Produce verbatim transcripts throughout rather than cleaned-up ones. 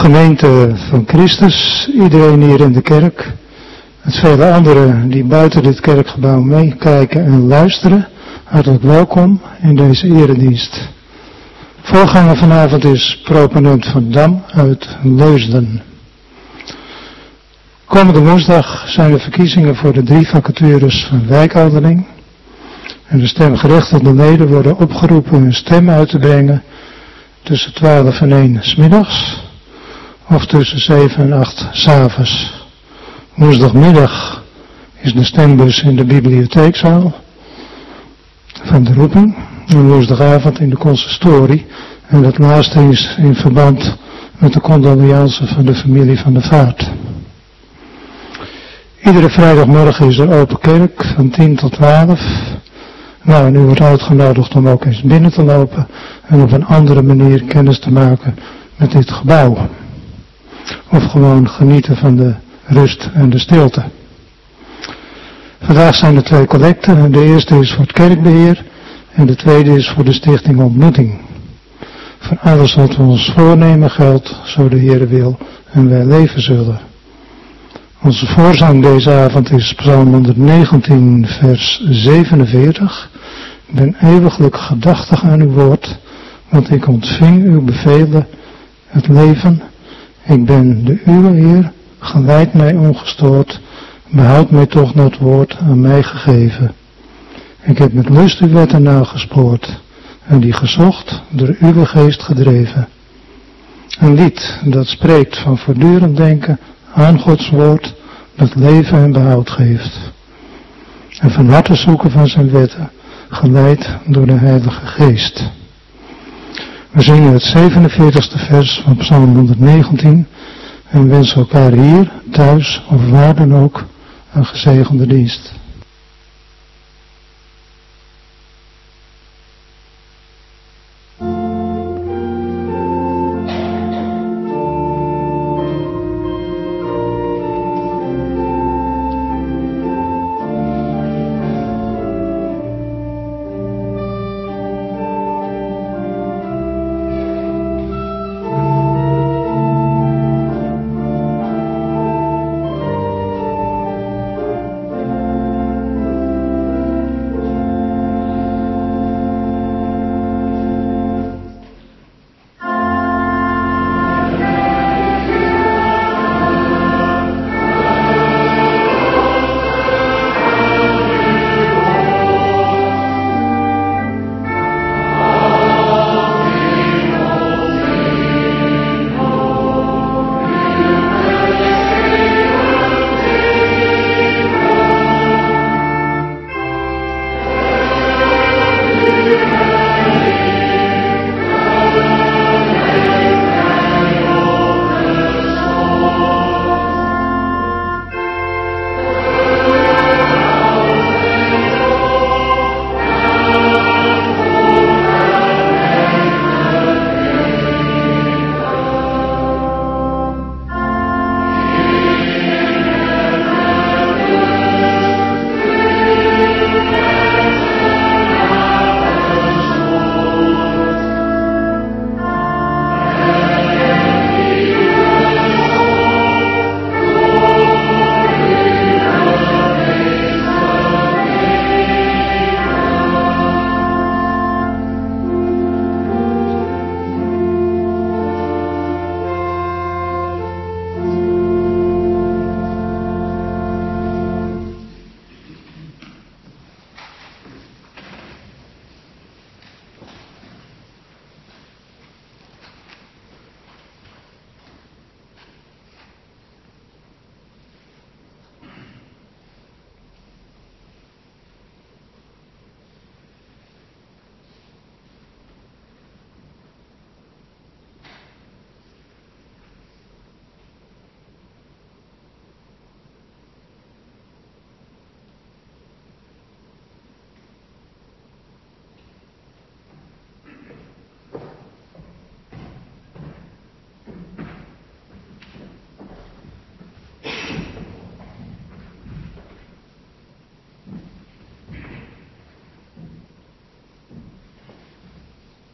Gemeente van Christus, iedereen hier in de kerk, met vele anderen die buiten dit kerkgebouw meekijken en luisteren, hartelijk welkom in deze eredienst. Voorganger vanavond is proponent Van Dam uit Leusden. Komende woensdag zijn de verkiezingen voor de drie vacatures van wijkouderling. En de stemgerechtigde leden worden opgeroepen hun stem uit te brengen tussen twaalf en één 's middags of tussen zeven en acht 's avonds. Woensdagmiddag is de stembus in de bibliotheekzaal van de roeping. En woensdagavond in de consistorie. En dat laatste is in verband met de condoleance van de familie van de vaart. Iedere vrijdagmorgen is er open kerk van tien tot twaalf. Nou, en u wordt uitgenodigd om ook eens binnen te lopen en op een andere manier kennis te maken met dit gebouw. Of gewoon genieten van de rust en de stilte. Vandaag zijn er twee collecten. De eerste is voor het kerkbeheer en de tweede is voor de stichting Ontmoeting. Voor alles wat we ons voornemen geldt, zo de Heere wil en wij leven zullen. Onze voorzang deze avond is Psalm honderdnegentien vers zevenenveertig. Ik ben eeuwiglijk gedachtig aan uw woord, want ik ontving uw bevelen, het leven. Ik ben de uwe Heer, geleid mij ongestoord, behoud mij toch dat woord aan mij gegeven. Ik heb met lust uw wetten nagespoord en die gezocht, door uw geest gedreven. Een lied dat spreekt van voortdurend denken aan Gods woord, dat leven en behoud geeft. En van harte zoeken van zijn wetten, geleid door de Heilige Geest. We zingen het zevenenveertigste vers van Psalm honderdnegentien en wensen elkaar hier, thuis of waar dan ook een gezegende dienst.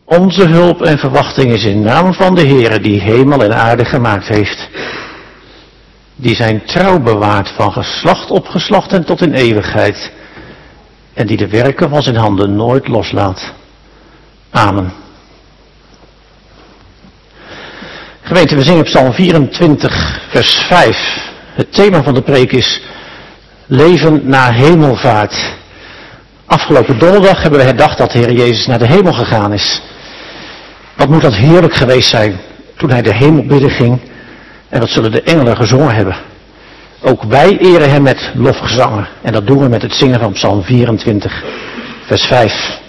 Onze hulp en verwachting is in naam van de Heere die hemel en aarde gemaakt heeft. Die zijn trouw bewaart van geslacht op geslacht en tot in eeuwigheid. En die de werken van zijn handen nooit loslaat. Amen. Gemeente, we zingen Psalm vierentwintig vers vijf. Het thema van de preek is leven na hemelvaart. Afgelopen donderdag hebben we herdacht dat de Heer Jezus naar de hemel gegaan is. Wat moet dat heerlijk geweest zijn toen hij de hemel binnenging. En wat zullen de engelen gezongen hebben. Ook wij eren hem met lofgezangen. En dat doen we met het zingen van Psalm vierentwintig vers vijf.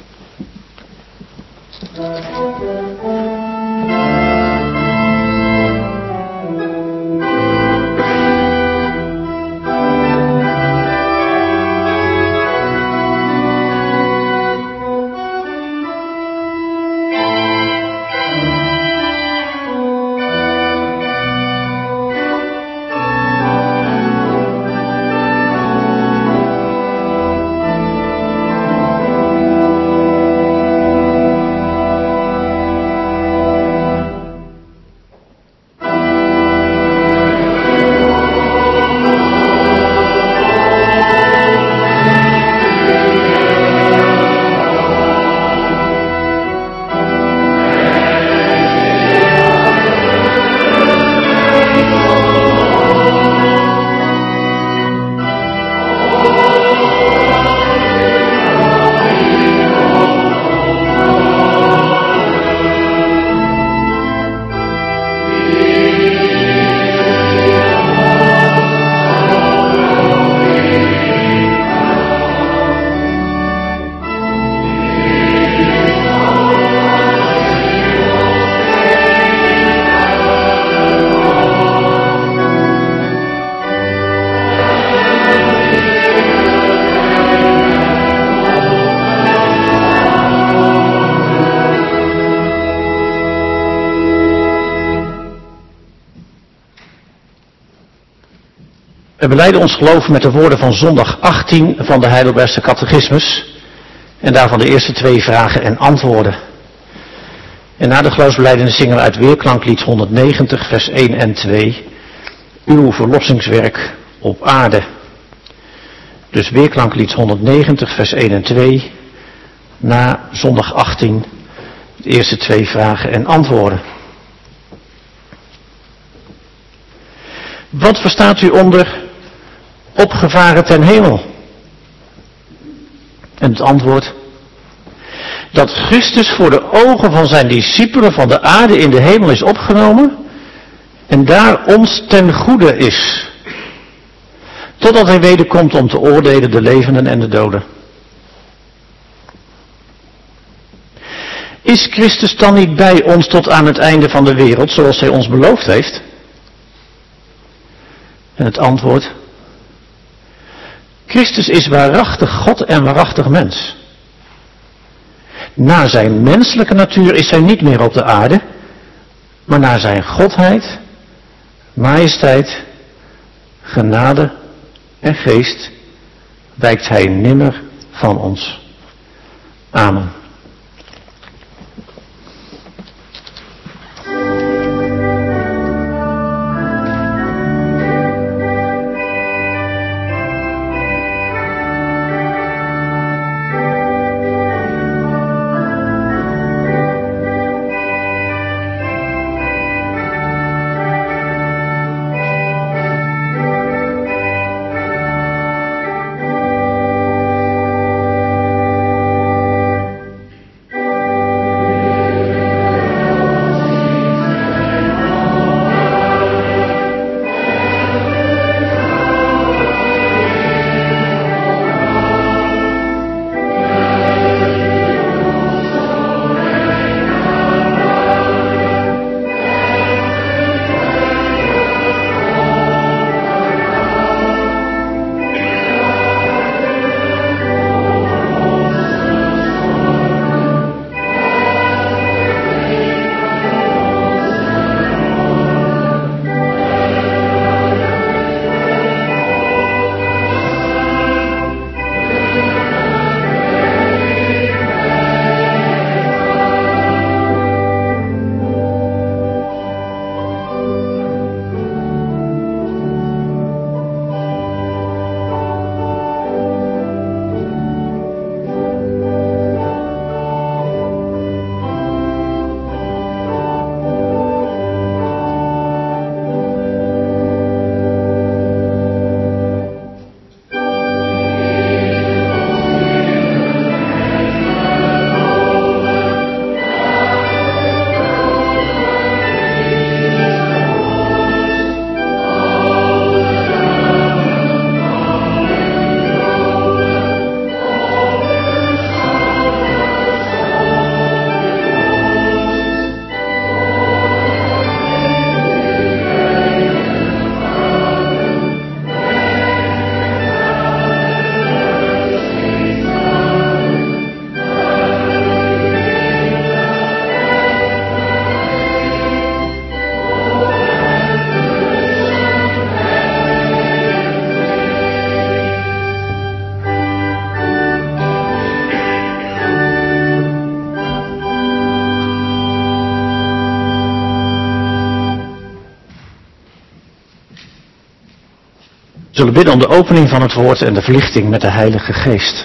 We belijden ons geloof met de woorden van zondag achttien van de Heidelbergse Catechismus. En daarvan de eerste twee vragen en antwoorden. En na de geloofsbelijdenis zingen we uit Weerklanklied honderdnegentig vers één en twee. Uw verlossingswerk op aarde. Dus Weerklanklied honderdnegentig vers één en twee. Na zondag achttien de eerste twee vragen en antwoorden. Wat verstaat u onder opgevaren ten hemel? En het antwoord: dat Christus voor de ogen van zijn discipelen van de aarde in de hemel is opgenomen en daar ons ten goede is. Totdat hij wederkomt om te oordelen de levenden en de doden. Is Christus dan niet bij ons tot aan het einde van de wereld, zoals hij ons beloofd heeft? En het antwoord: Christus is waarachtig God en waarachtig mens. Naar zijn menselijke natuur is hij niet meer op de aarde, maar naar zijn godheid, majesteit, genade en geest wijkt hij nimmer van ons. Amen. We zullen bidden om de opening van het woord en de verlichting met de Heilige Geest.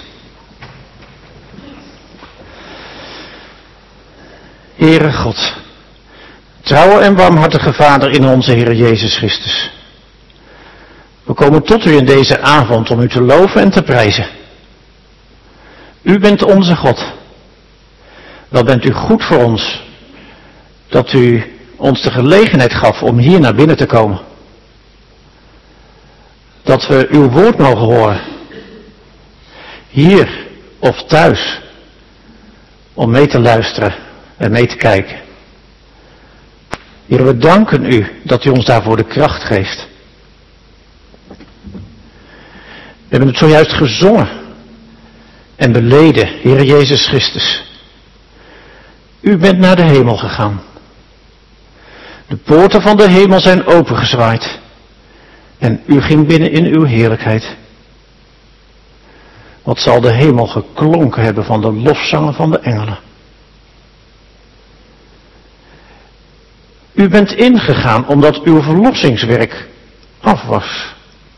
Heere God, trouwe en warmhartige Vader in onze Heer Jezus Christus. We komen tot u in deze avond om u te loven en te prijzen. U bent onze God. Wel bent u goed voor ons, dat u ons de gelegenheid gaf om hier naar binnen te komen. Dat we uw woord mogen horen. Hier of thuis. Om mee te luisteren en mee te kijken. Heer, we danken u dat u ons daarvoor de kracht geeft. We hebben het zojuist gezongen en beleden, Heer Jezus Christus. U bent naar de hemel gegaan. De poorten van de hemel zijn opengezwaaid. En u ging binnen in uw heerlijkheid. Wat zal de hemel geklonken hebben van de lofzangen van de engelen. U bent ingegaan omdat uw verlossingswerk af was.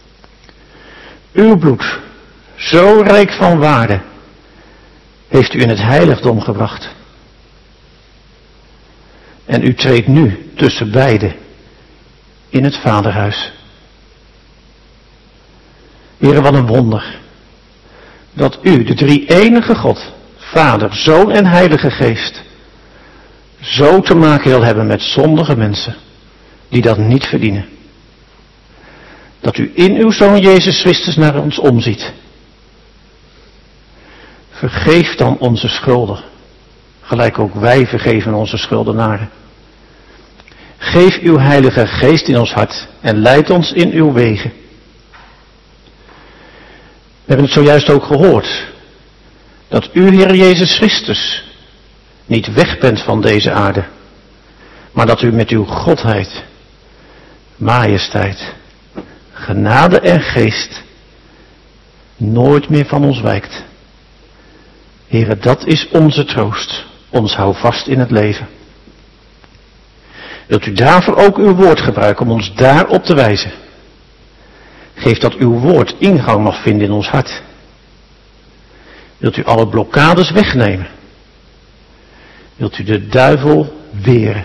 Uw bloed, zo rijk van waarde, heeft u in het heiligdom gebracht. En u treedt nu tussen beiden in het vaderhuis. Heere, wat een wonder. Dat u, de drie-enige God, Vader, Zoon en Heilige Geest, zo te maken wil hebben met zondige mensen, die dat niet verdienen. Dat u in uw Zoon Jezus Christus naar ons omziet. Vergeef dan onze schulden, gelijk ook wij vergeven onze schuldenaren. Geef uw Heilige Geest in ons hart en leid ons in uw wegen. We hebben het zojuist ook gehoord, dat u, Heer Jezus Christus, niet weg bent van deze aarde, maar dat u met uw godheid, majesteit, genade en geest nooit meer van ons wijkt. Heere, dat is onze troost, ons hou vast in het leven. Wilt u daarvoor ook uw woord gebruiken om ons daarop te wijzen? Geef dat uw woord ingang mag vinden in ons hart. Wilt u alle blokkades wegnemen? Wilt u de duivel weren?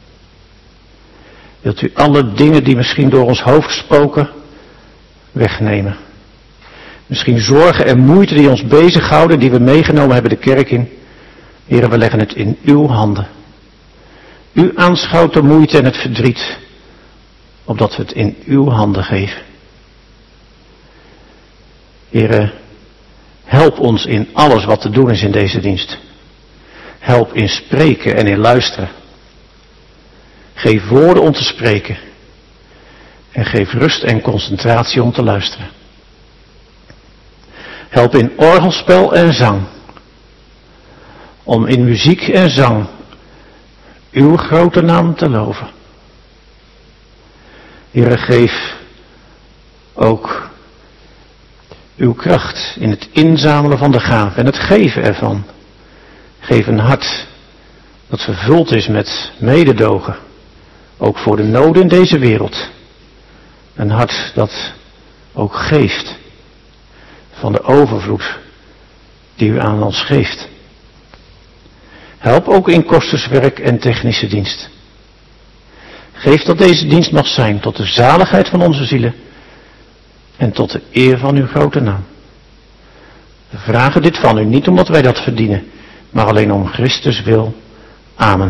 Wilt u alle dingen die misschien door ons hoofd spoken wegnemen? Misschien zorgen en moeite die ons bezighouden, die we meegenomen hebben de kerk in. Heren, we leggen het in uw handen. U aanschouwt de moeite en het verdriet, opdat we het in uw handen geven. Heren, help ons in alles wat te doen is in deze dienst. Help in spreken en in luisteren. Geef woorden om te spreken. En geef rust en concentratie om te luisteren. Help in orgelspel en zang. Om in muziek en zang uw grote naam te loven. Heere, geef ook uw kracht in het inzamelen van de gaven en het geven ervan. Geef een hart dat vervuld is met mededogen, ook voor de noden in deze wereld. Een hart dat ook geeft van de overvloed die u aan ons geeft. Help ook in kosterswerk en technische dienst. Geef dat deze dienst mag zijn tot de zaligheid van onze zielen en tot de eer van uw grote naam. We vragen dit van u, niet omdat wij dat verdienen, maar alleen om Christus wil. Amen.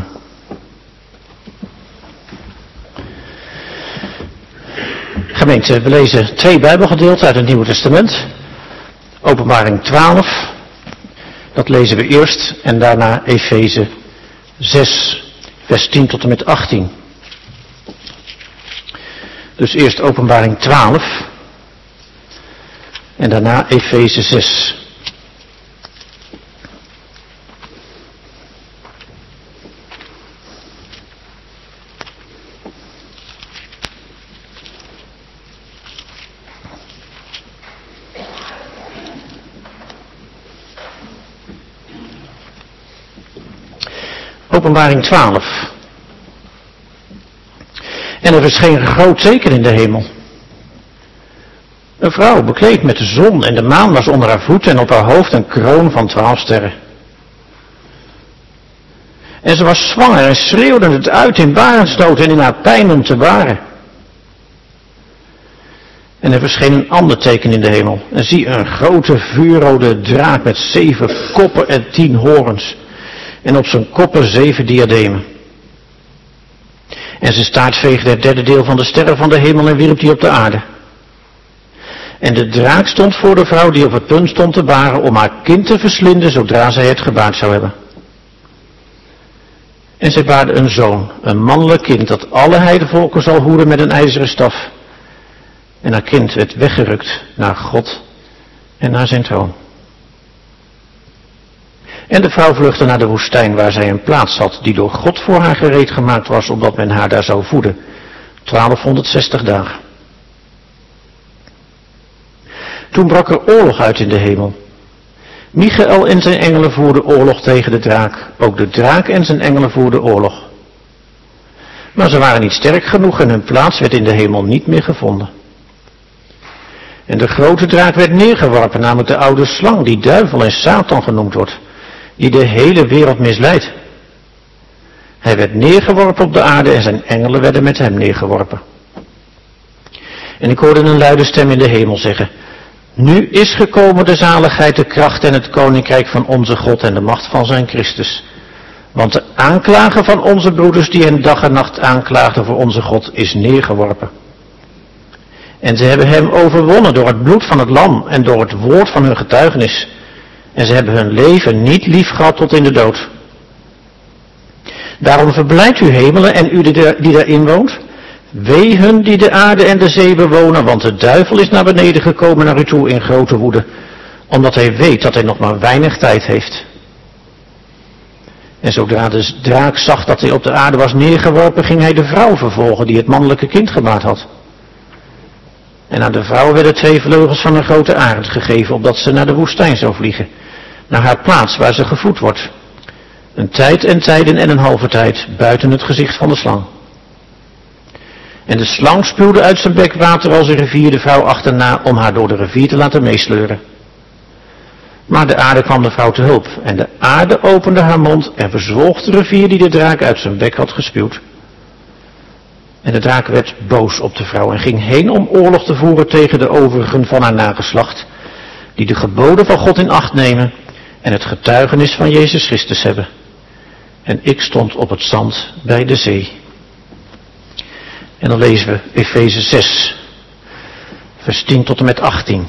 Gemeente, we lezen twee Bijbelgedeelten uit het Nieuwe Testament. Openbaring twaalf, dat lezen we eerst, en daarna Efeze zes, vers tien tot en met achttien. Dus eerst Openbaring twaalf en daarna Efeze zes. Openbaring twaalf. En er verscheen een groot teken in de hemel. Een vrouw bekleed met de zon en de maan was onder haar voeten en op haar hoofd een kroon van twaalf sterren. En ze was zwanger en schreeuwde het uit in barensnood en in haar pijn om te baren. En er verscheen een ander teken in de hemel. En zie een grote vuurrode draak met zeven koppen en tien horens. En op zijn koppen zeven diademen. En zijn staart veegde het derde deel van de sterren van de hemel en wierp die op de aarde. En de draak stond voor de vrouw die op het punt stond te baren om haar kind te verslinden zodra zij het gebaard zou hebben. En zij baarde een zoon, een mannelijk kind dat alle heidevolken zal hoeden met een ijzeren staf. En haar kind werd weggerukt naar God en naar zijn troon. En de vrouw vluchtte naar de woestijn waar zij een plaats had die door God voor haar gereed gemaakt was, opdat men haar daar zou voeden. twaalfhonderdzestig dagen. Toen brak er oorlog uit in de hemel. Michael en zijn engelen voerden oorlog tegen de draak. Ook de draak en zijn engelen voerden oorlog. Maar ze waren niet sterk genoeg en hun plaats werd in de hemel niet meer gevonden. En de grote draak werd neergeworpen, namelijk de oude slang, die duivel en Satan genoemd wordt, die de hele wereld misleidt. Hij werd neergeworpen op de aarde en zijn engelen werden met hem neergeworpen. En ik hoorde een luide stem in de hemel zeggen: nu is gekomen de zaligheid, de kracht en het koninkrijk van onze God en de macht van zijn Christus. Want de aanklager van onze broeders die hen dag en nacht aanklaagden voor onze God is neergeworpen. En ze hebben hem overwonnen door het bloed van het lam en door het woord van hun getuigenis. En ze hebben hun leven niet lief gehad tot in de dood. Daarom verblijdt u hemelen en u die daarin woont. Wee hun die de aarde en de zee bewonen, want de duivel is naar beneden gekomen naar u toe in grote woede, omdat hij weet dat hij nog maar weinig tijd heeft. En zodra de draak zag dat hij op de aarde was neergeworpen, ging hij de vrouw vervolgen die het mannelijke kind gebaard had. En aan de vrouw werden twee vleugels van een grote arend gegeven, opdat ze naar de woestijn zou vliegen, naar haar plaats waar ze gevoed wordt. Een tijd en tijden en een halve tijd, buiten het gezicht van de slang. En de slang spuwde uit zijn bek water als een rivier de vrouw achterna om haar door de rivier te laten meesleuren. Maar de aarde kwam de vrouw te hulp en de aarde opende haar mond en verzwolg de rivier die de draak uit zijn bek had gespuwd. En de draak werd boos op de vrouw en ging heen om oorlog te voeren tegen de overigen van haar nageslacht, die de geboden van God in acht nemen en het getuigenis van Jezus Christus hebben. En ik stond op het zand bij de zee. En dan lezen we Efeze zes, vers tien tot en met achttien.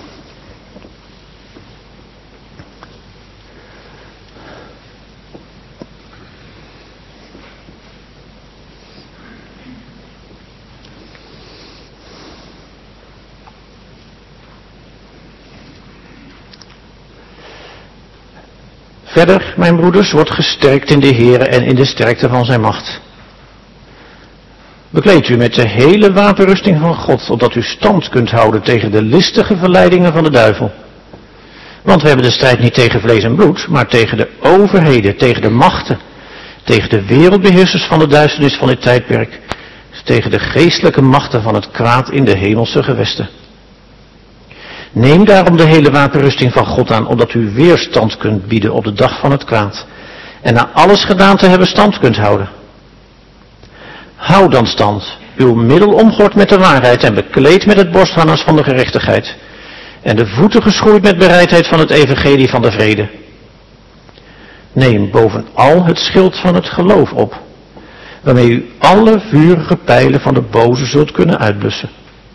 Verder, mijn broeders, wordt gesterkt in de Heere en in de sterkte van zijn macht. Bekleed u met de hele wapenrusting van God, opdat u stand kunt houden tegen de listige verleidingen van de duivel. Want we hebben de strijd niet tegen vlees en bloed, maar tegen de overheden, tegen de machten, tegen de wereldbeheersers van de duisternis van dit tijdperk, tegen de geestelijke machten van het kwaad in de hemelse gewesten. Neem daarom de hele wapenrusting van God aan, opdat u weerstand kunt bieden op de dag van het kwaad, en na alles gedaan te hebben stand kunt houden. Houd dan stand, uw middel omgord met de waarheid en bekleed met het borstharnas van de gerechtigheid, en de voeten geschoeid met bereidheid van het evangelie van de vrede. Neem bovenal het schild van het geloof op, waarmee u alle vurige pijlen van de boze zult kunnen uitblussen.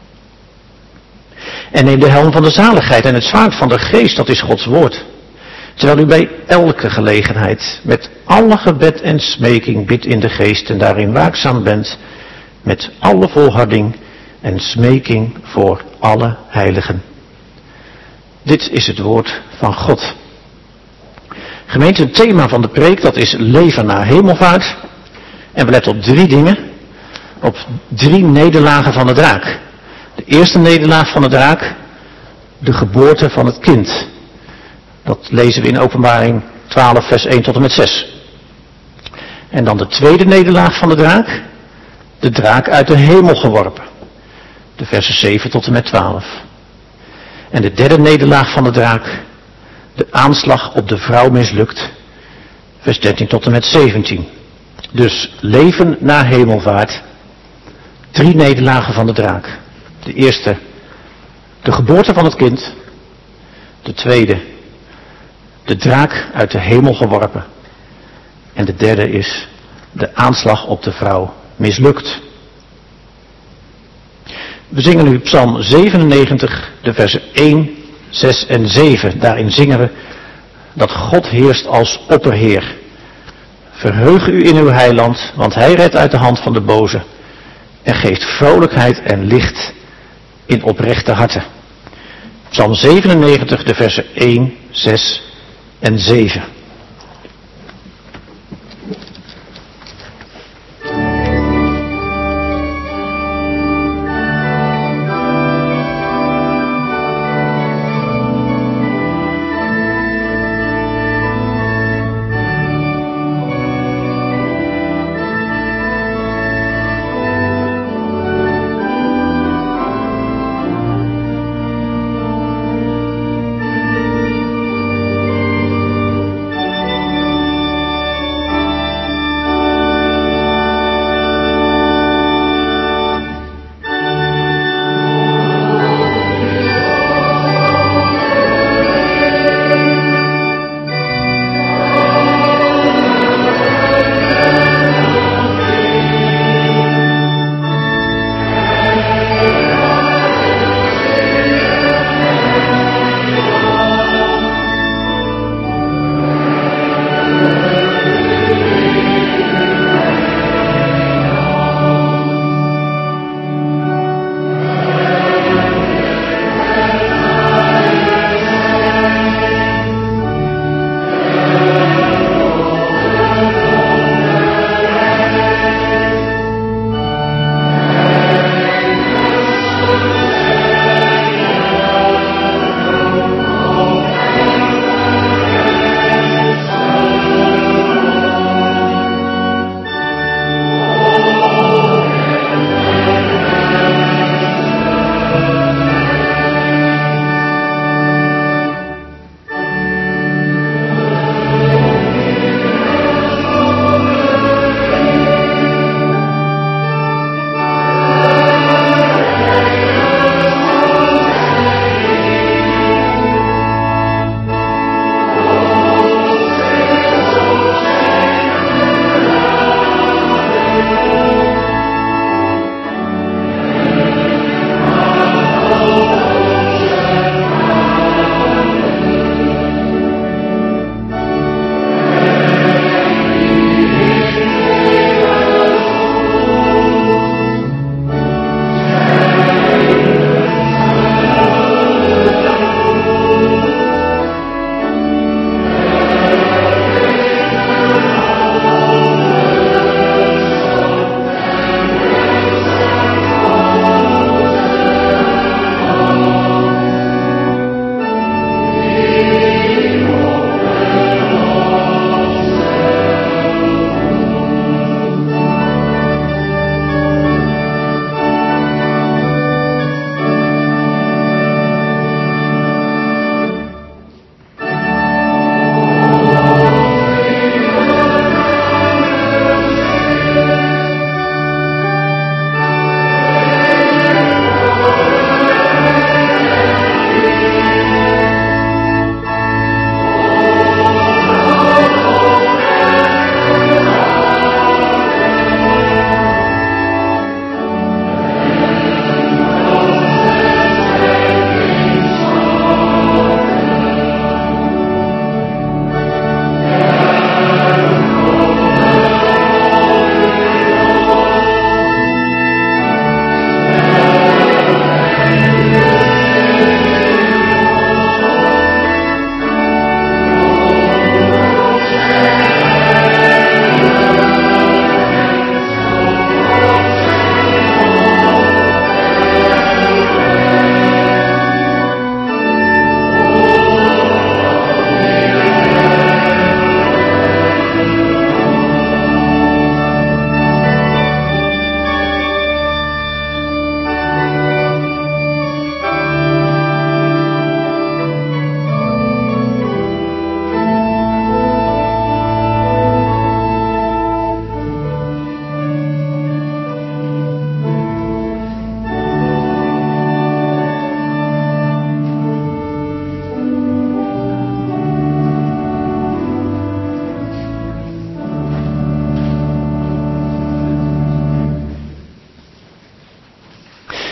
En neem de helm van de zaligheid en het zwaard van de geest, dat is Gods woord. Terwijl u bij elke gelegenheid met alle gebed en smeking bidt in de geest en daarin waakzaam bent, met alle volharding en smeking voor alle heiligen. Dit is het woord van God. Gemeente, het thema van de preek, dat is leven na hemelvaart. En we letten op drie dingen. Op drie nederlagen van de draak. De eerste nederlaag van de draak, de geboorte van het kind. Dat lezen we in Openbaring twaalf, vers één tot en met zes. En dan de tweede nederlaag van de draak, de draak uit de hemel geworpen. De versen zeven tot en met twaalf. En de derde nederlaag van de draak, de aanslag op de vrouw mislukt. Vers dertien tot en met zeventien. Dus leven na hemelvaart. Drie nederlagen van de draak. De eerste, de geboorte van het kind. De tweede, de draak uit de hemel geworpen. En de derde is, de aanslag op de vrouw mislukt. We zingen nu Psalm zevenennegentig, de versen één, zes en zeven. Daarin zingen we dat God heerst als opperheer. Verheug u in uw heiland, want hij redt uit de hand van de boze. En geeft vrolijkheid en licht in oprechte harten. Psalm zevenennegentig, de versen één, zes en zeven.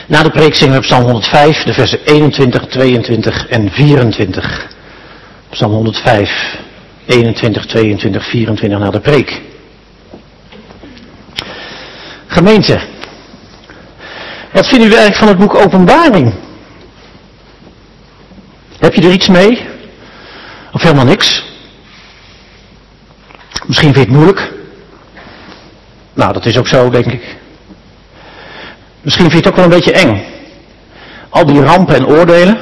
Na de preek zingen we Psalm honderdvijf, de versen eenentwintig, tweeëntwintig en vierentwintig. Psalm honderdvijf, eenentwintig, tweeëntwintig, vierentwintig na de preek. Gemeente, wat vinden jullie eigenlijk van het boek Openbaring? Heb je er iets mee? Of helemaal niks? Misschien vind je het moeilijk. Nou, dat is ook zo, denk ik. Misschien vind je het ook wel een beetje eng. Al die rampen en oordelen.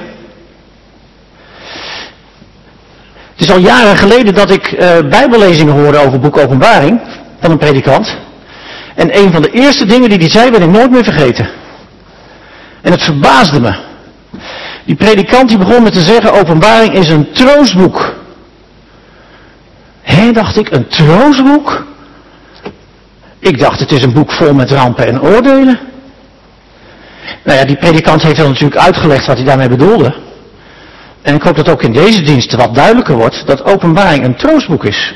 Het is al jaren geleden dat ik uh, bijbellezingen hoorde over het boek Openbaring van een predikant. En een van de eerste dingen die hij zei, ben ik nooit meer vergeten. En het verbaasde me. Die predikant die begon met te zeggen, Openbaring is een troostboek. Hé, dacht ik, een troostboek? Ik dacht, het is een boek vol met rampen en oordelen. Nou ja, die predikant heeft dan natuurlijk uitgelegd wat hij daarmee bedoelde. En ik hoop dat ook in deze dienst wat duidelijker wordt dat Openbaring een troostboek is.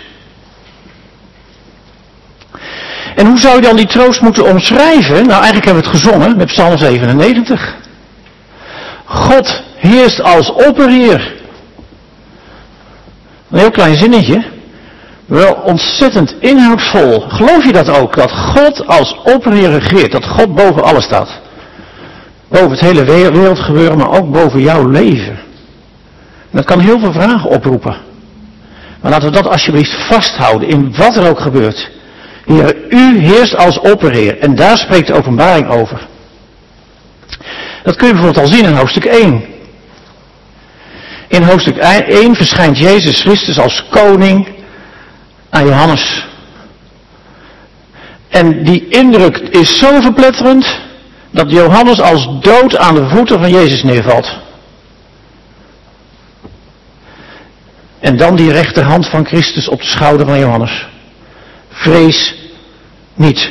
En hoe zou je dan die troost moeten omschrijven? Nou, eigenlijk hebben we het gezongen met Psalm zevenennegentig. God heerst als opperheer. Een heel klein zinnetje. Wel ontzettend inhoudsvol. Geloof je dat ook? Dat God als opperheer regeert. Dat God boven alles staat. Boven het hele wereldgebeuren, maar ook boven jouw leven. Dat kan heel veel vragen oproepen. Maar laten we dat alsjeblieft vasthouden in wat er ook gebeurt. Heer, u heerst als opperheer. En daar spreekt de Openbaring over. Dat kun je bijvoorbeeld al zien in hoofdstuk één. In hoofdstuk één verschijnt Jezus Christus als koning aan Johannes. En die indruk is zo verpletterend dat Johannes als dood aan de voeten van Jezus neervalt. En dan die rechterhand van Christus op de schouder van Johannes. Vrees niet.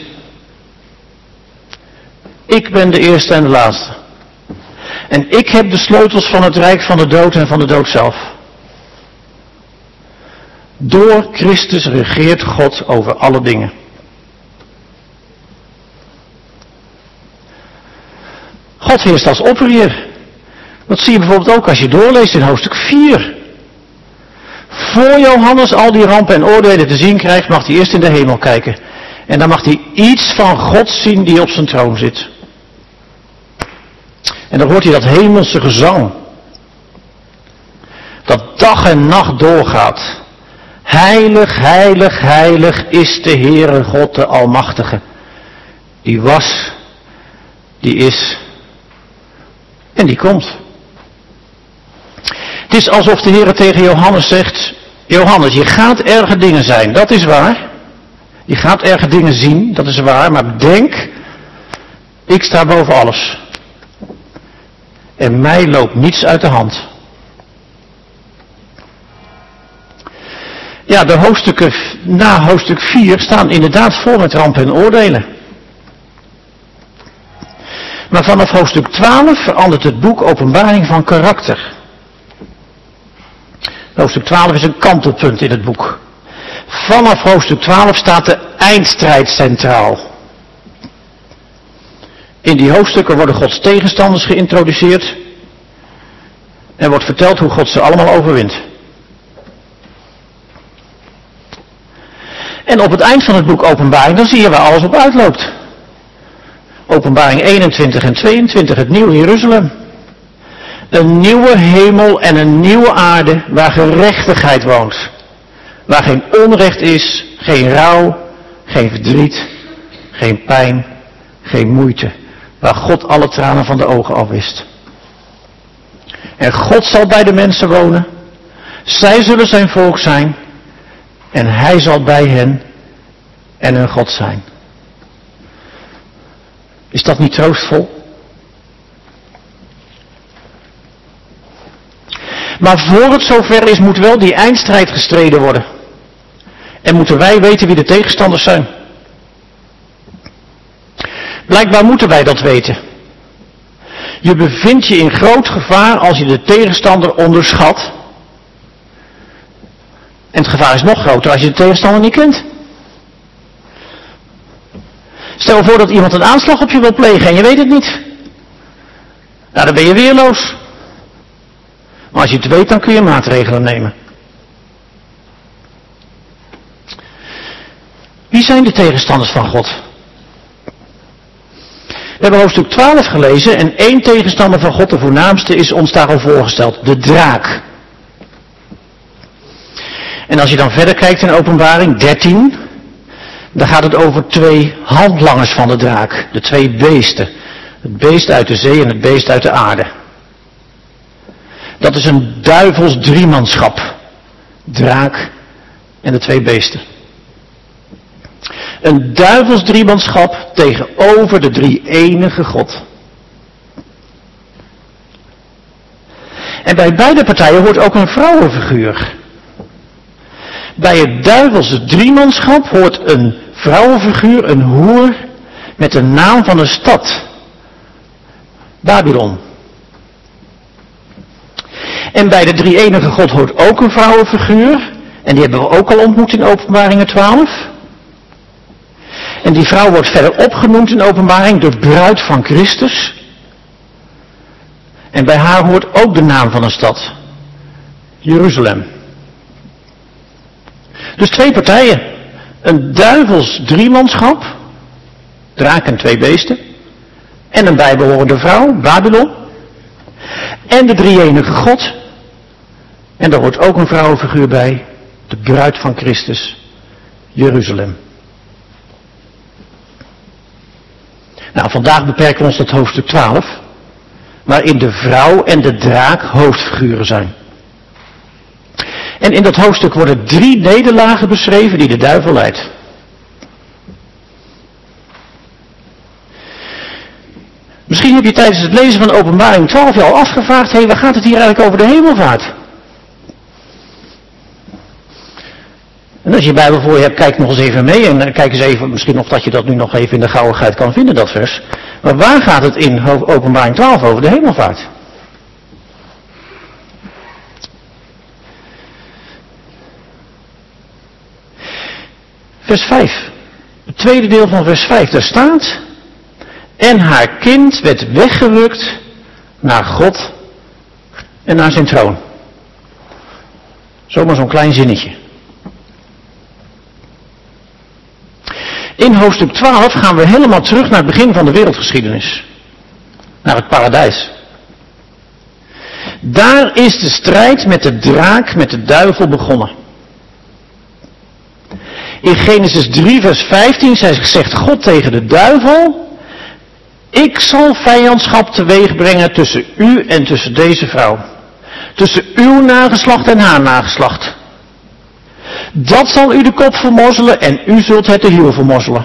Ik ben de eerste en de laatste. En ik heb de sleutels van het rijk van de dood en van de dood zelf. Door Christus regeert God over alle dingen. God heerst als opperheer. Dat zie je bijvoorbeeld ook als je doorleest in hoofdstuk vier. Voor Johannes al die rampen en oordelen te zien krijgt, mag hij eerst in de hemel kijken. En dan mag hij iets van God zien die op zijn troon zit. En dan hoort hij dat hemelse gezang. Dat dag en nacht doorgaat. Heilig, heilig, heilig is de Heere God de Almachtige. Die was, die is en die komt. Het is alsof de Heere tegen Johannes zegt, Johannes, je gaat erge dingen zijn, dat is waar. Je gaat erge dingen zien, dat is waar, maar denk, ik sta boven alles. En mij loopt niets uit de hand. Ja, de hoofdstukken na hoofdstuk vier staan inderdaad vol met rampen en oordelen. Maar vanaf hoofdstuk twaalf verandert het boek Openbaring van karakter. Hoofdstuk twaalf is een kantelpunt in het boek. Vanaf hoofdstuk twaalf staat de eindstrijd centraal. In die hoofdstukken worden Gods tegenstanders geïntroduceerd. En wordt verteld hoe God ze allemaal overwint. En op het eind van het boek Openbaring, dan zie je waar alles op uitloopt. Openbaring eenentwintig en tweeëntwintig, het nieuwe Jeruzalem. Een nieuwe hemel en een nieuwe aarde waar gerechtigheid woont. Waar geen onrecht is, geen rouw, geen verdriet, geen pijn, geen moeite. Waar God alle tranen van de ogen afwist. En God zal bij de mensen wonen. Zij zullen zijn volk zijn. En hij zal bij hen en hun God zijn. Is dat niet troostvol? Maar voor het zover is, moet wel die eindstrijd gestreden worden. En moeten wij weten wie de tegenstanders zijn. Blijkbaar moeten wij dat weten. Je bevindt je in groot gevaar als je de tegenstander onderschat. En het gevaar is nog groter als je de tegenstander niet kent. Stel voor dat iemand een aanslag op je wil plegen en je weet het niet. Nou, dan ben je weerloos. Maar als je het weet, dan kun je maatregelen nemen. Wie zijn de tegenstanders van God? We hebben hoofdstuk twaalf gelezen en één tegenstander van God, de voornaamste, is ons daar al voorgesteld. De draak. En als je dan verder kijkt in Openbaring dertien, dan gaat het over twee handlangers van de draak. De twee beesten. Het beest uit de zee en het beest uit de aarde. Dat is een duivels driemanschap. Draak en de twee beesten. Een duivels driemanschap tegenover de drie-enige God. En bij beide partijen hoort ook een vrouwenfiguur. Bij het duivelse driemanschap hoort een vrouwenfiguur, een hoer, met de naam van een stad. Babylon. En bij de drie-enige God hoort ook een vrouwenfiguur. En die hebben we ook al ontmoet in Openbaringen twaalf. En die vrouw wordt verder opgenoemd in Openbaring, de bruid van Christus. En bij haar hoort ook de naam van een stad. Jeruzalem. Dus twee partijen. Een duivels driemanschap. Draak en twee beesten. En een bijbehorende vrouw, Babylon. En de drie-enige God. En daar hoort ook een vrouwenfiguur bij. De bruid van Christus. Jeruzalem. Nou, vandaag beperken we ons tot hoofdstuk twaalf. Waarin de vrouw en de draak hoofdfiguren zijn. En in dat hoofdstuk worden drie nederlagen beschreven die de duivel leidt. Misschien heb je tijdens het lezen van Openbaring twaalf je al afgevraagd, hé, hey, waar gaat het hier eigenlijk over de hemelvaart? En als je je Bijbel voor je hebt, kijk nog eens even mee en kijk eens even, misschien nog dat je dat nu nog even in de gauwigheid kan vinden, dat vers. Maar waar gaat het in Openbaring twaalf over de hemelvaart? Vers vijf. Het tweede deel van vers vijf. Daar staat. En haar kind werd weggerukt naar God en naar zijn troon. Zomaar zo'n klein zinnetje. In hoofdstuk twaalf gaan we helemaal terug naar het begin van de wereldgeschiedenis. Naar het paradijs. Daar is de strijd met de draak, met de duivel begonnen. In Genesis drie vers vijftien zegt God tegen de duivel: ik zal vijandschap teweeg brengen tussen u en tussen deze vrouw. Tussen uw nageslacht en haar nageslacht. Dat zal u de kop vermorzelen en u zult het de hiel vermorzelen.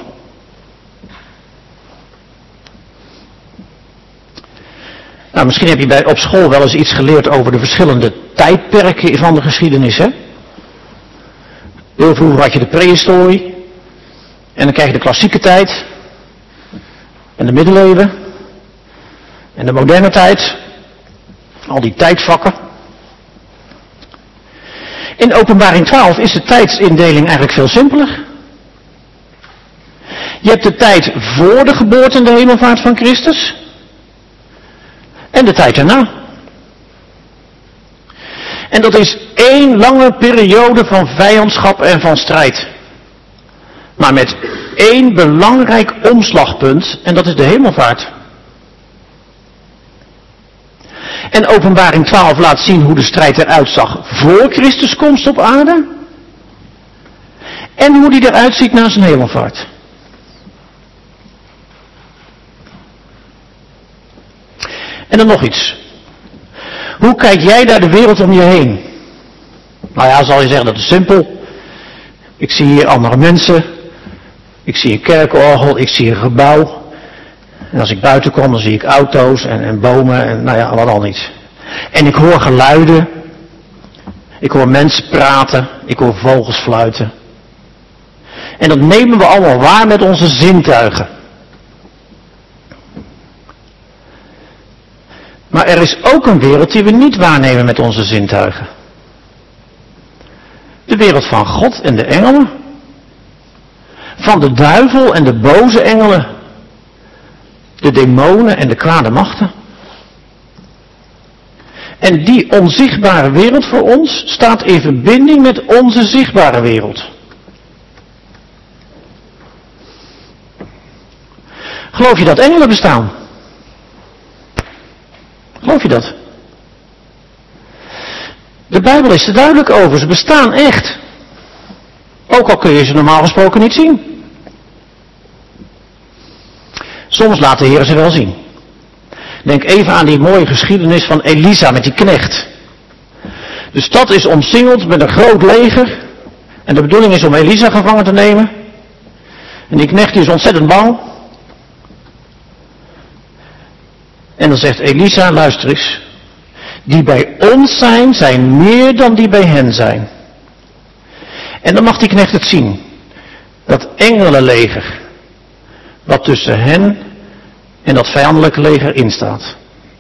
Nou, misschien heb je bij, op school wel eens iets geleerd over de verschillende tijdperken van de geschiedenis, hè? Heel vroeger had je de prehistorie. En dan krijg je de klassieke tijd. En de middeleeuwen. En de moderne tijd. Al die tijdvakken. In Openbaring twaalf is de tijdsindeling eigenlijk veel simpeler. Je hebt de tijd voor de geboorte en de hemelvaart van Christus. En de tijd erna. En dat is één lange periode van vijandschap en van strijd. Maar met één belangrijk omslagpunt, en dat is de hemelvaart. En Openbaring twaalf laat zien hoe de strijd eruit zag voor Christus komst op aarde. En hoe die eruit ziet na zijn hemelvaart. En dan nog iets. Hoe kijk jij naar de wereld om je heen? Nou ja, zal je zeggen, dat is simpel. Ik zie hier andere mensen. Ik zie een kerkorgel, ik zie een gebouw. En als ik buiten kom, dan zie ik auto's en, en bomen en nou ja, wat al niet. En ik hoor geluiden. Ik hoor mensen praten. Ik hoor vogels fluiten. En dat nemen we allemaal waar met onze zintuigen. Maar er is ook een wereld die we niet waarnemen met onze zintuigen. De wereld van God en de engelen. Van de duivel en de boze engelen. De demonen en de kwade machten. En die onzichtbare wereld voor ons staat in verbinding met onze zichtbare wereld. Geloof je dat engelen bestaan? Geloof je dat? De Bijbel is er duidelijk over. Ze bestaan echt. Ook al kun je ze normaal gesproken niet zien. Soms laat de Heer ze wel zien. Denk even aan die mooie geschiedenis van Elisa met die knecht. De stad is omsingeld met een groot leger. En de bedoeling is om Elisa gevangen te nemen. En die knecht die is ontzettend bang. En dan zegt Elisa, luister eens. Die bij ons zijn, zijn meer dan die bij hen zijn. En dan mag die knecht het zien. Dat engelenleger. Wat tussen hen en dat vijandelijke leger instaat.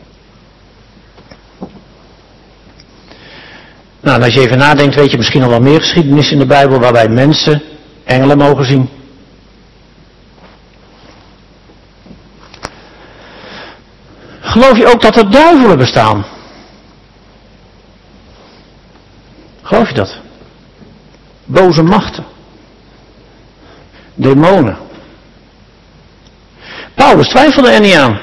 Nou, en als je even nadenkt, weet je misschien al wel meer geschiedenis in de Bijbel waarbij mensen engelen mogen zien. Geloof je ook dat er duivelen bestaan? Geloof je dat? Boze machten. Demonen. Paulus twijfelde er niet aan.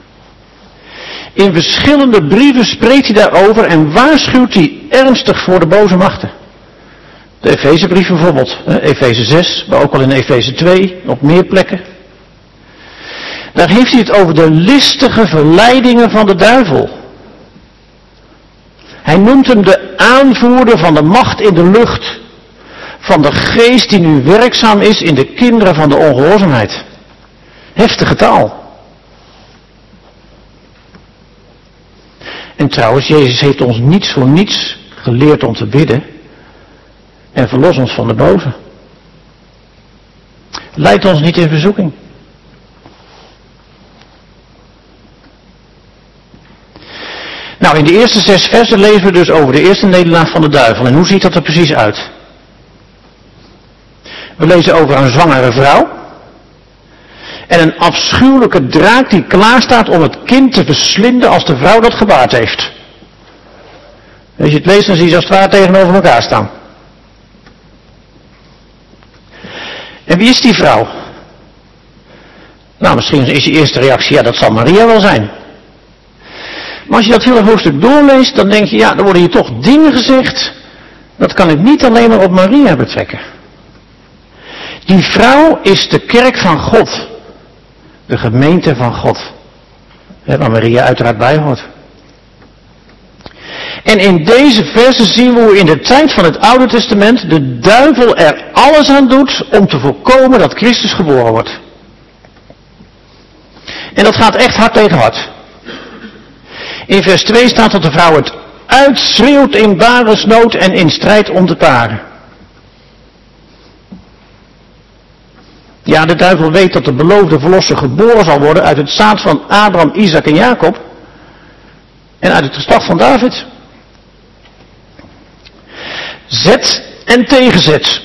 In verschillende brieven spreekt hij daarover en waarschuwt hij ernstig voor de boze machten. De Efezebrief bijvoorbeeld, Efeze zes, maar ook al in Efeze twee, op meer plekken. Daar heeft hij het over de listige verleidingen van de duivel. Hij noemt hem de aanvoerder van de macht in de lucht. Van de geest die nu werkzaam is in de kinderen van de ongehoorzaamheid. Heftige taal. En trouwens, Jezus heeft ons niets voor niets geleerd om te bidden. En verlos ons van de boze. Leid ons niet in verzoeking. Nou, in de eerste zes versen lezen we dus over de eerste nederlaag van de duivel. En hoe ziet dat er precies uit? We lezen over een zwangere vrouw. En een afschuwelijke draak die klaarstaat om het kind te verslinden als de vrouw dat gebaard heeft. Als je het leest, dan zie je ze als het ware tegenover elkaar staan. En wie is die vrouw? Nou, misschien is je eerste reactie, ja, dat zal Maria wel zijn. Maar als je dat hele hoofdstuk doorleest, dan denk je, ja, er worden hier toch dingen gezegd. Dat kan ik niet alleen maar op Maria betrekken. Die vrouw is de kerk van God. De gemeente van God. Waar Maria uiteraard bij hoort. En in deze versen zien we hoe in de tijd van het Oude Testament de duivel er alles aan doet om te voorkomen dat Christus geboren wordt. En dat gaat echt hard tegen hard. In vers twee staat dat de vrouw het uitschreeuwt in baresnood en in strijd om te paren. Ja, de duivel weet dat de beloofde verlosser geboren zal worden uit het zaad van Abraham, Isaac en Jacob. En uit het geslacht van David. Zet en tegenzet.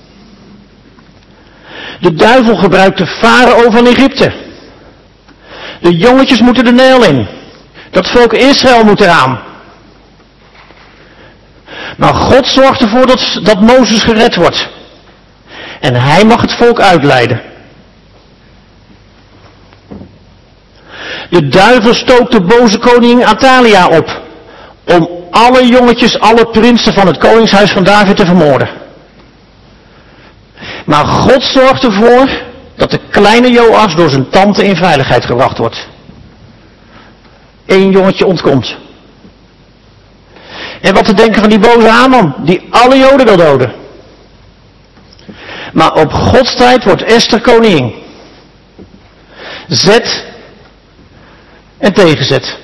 De duivel gebruikt de farao van Egypte. De jongetjes moeten de Nijl in. Dat volk Israël moet eraan. Maar God zorgt ervoor dat, dat Mozes gered wordt. En hij mag het volk uitleiden. De duivel stookt de boze koningin Athalia op. Om alle jongetjes, alle prinsen van het koningshuis van David te vermoorden. Maar God zorgt ervoor dat de kleine Joas door zijn tante in veiligheid gebracht wordt. Eén jongetje ontkomt. En wat te denken van die boze Haman, die alle Joden wil doden. Maar op Gods tijd wordt Esther koningin. Zet en tegenzet.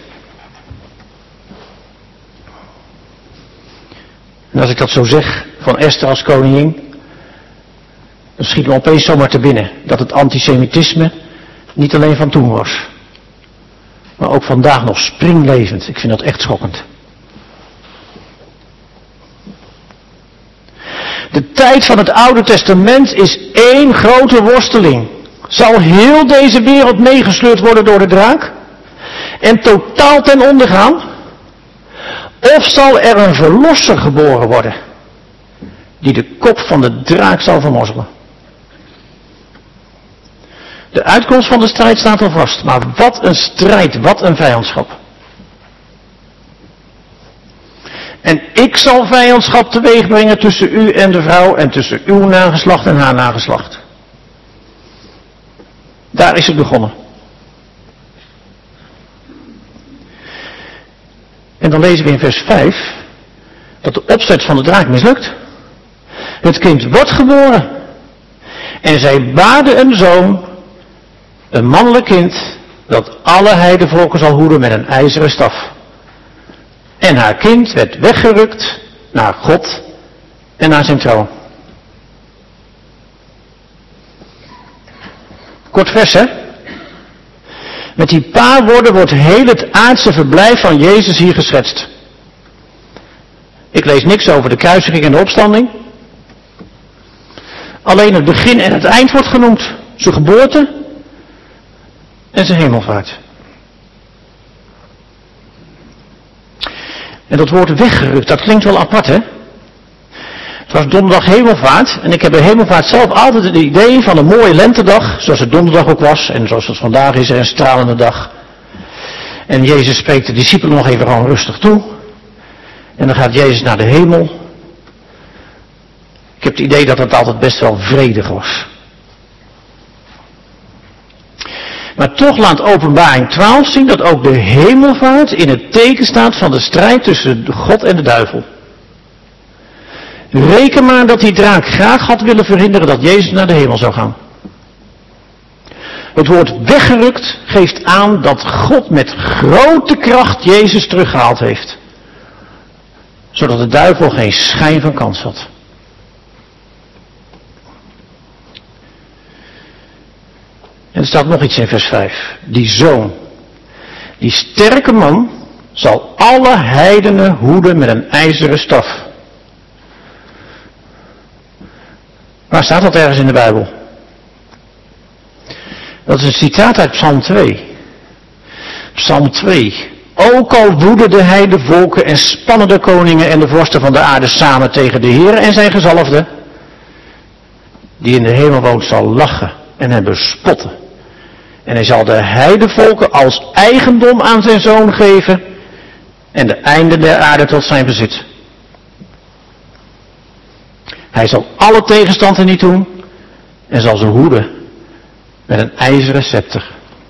En als ik dat zo zeg, van Esther als koningin, dan schiet me opeens zomaar te binnen dat het antisemitisme niet alleen van toen was, maar ook vandaag nog springlevend. Ik vind dat echt schokkend. De tijd van het Oude Testament is één grote worsteling. Zal heel deze wereld meegesleurd worden door de draak? En totaal ten onder gaan? Of zal er een verlosser geboren worden, die de kop van de draak zal vermorzelen. De uitkomst van de strijd staat al vast, maar wat een strijd, wat een vijandschap. En ik zal vijandschap teweeg brengen tussen u en de vrouw en tussen uw nageslacht en haar nageslacht. Daar is het begonnen. En dan lezen we in vers vijf dat de opzet van de draak mislukt. Het kind wordt geboren. En zij baarde een zoon, een mannelijk kind, dat alle heidevolken zal hoeden met een ijzeren staf. En haar kind werd weggerukt naar God en naar zijn troon. Kort vers, hè? Met die paar woorden wordt heel het aardse verblijf van Jezus hier geschetst. Ik lees niks over de kruisiging en de opstanding. Alleen het begin en het eind wordt genoemd. Zijn geboorte en zijn hemelvaart. En dat woord weggerukt, dat klinkt wel apart, hè? Het was donderdag hemelvaart. En ik heb bij hemelvaart zelf altijd het idee van een mooie lentedag. Zoals het donderdag ook was. En zoals het vandaag is, een stralende dag. En Jezus spreekt de discipelen nog even gewoon rustig toe. En dan gaat Jezus naar de hemel. Ik heb het idee dat het altijd best wel vredig was. Maar toch laat Openbaring twaalf zien dat ook de hemelvaart in het teken staat van de strijd tussen God en de duivel. Reken maar dat die draak graag had willen verhinderen dat Jezus naar de hemel zou gaan. Het woord weggerukt geeft aan dat God met grote kracht Jezus teruggehaald heeft. Zodat de duivel geen schijn van kans had. En er staat nog iets in vers vijf. Die zoon, die sterke man, zal alle heidenen hoeden met een ijzeren staf. Waar staat dat ergens in de Bijbel? Dat is een citaat uit Psalm twee. Psalm twee. Ook al woeden de heidevolken en spannen de koningen en de vorsten van de aarde samen tegen de Heer en zijn gezalfde, die in de hemel woont, zal lachen en hem bespotten. En hij zal de heidevolken als eigendom aan zijn zoon geven en de einden der aarde tot zijn bezit. Hij zal alle tegenstanden niet doen en zal ze hoeden met een ijzeren scepter.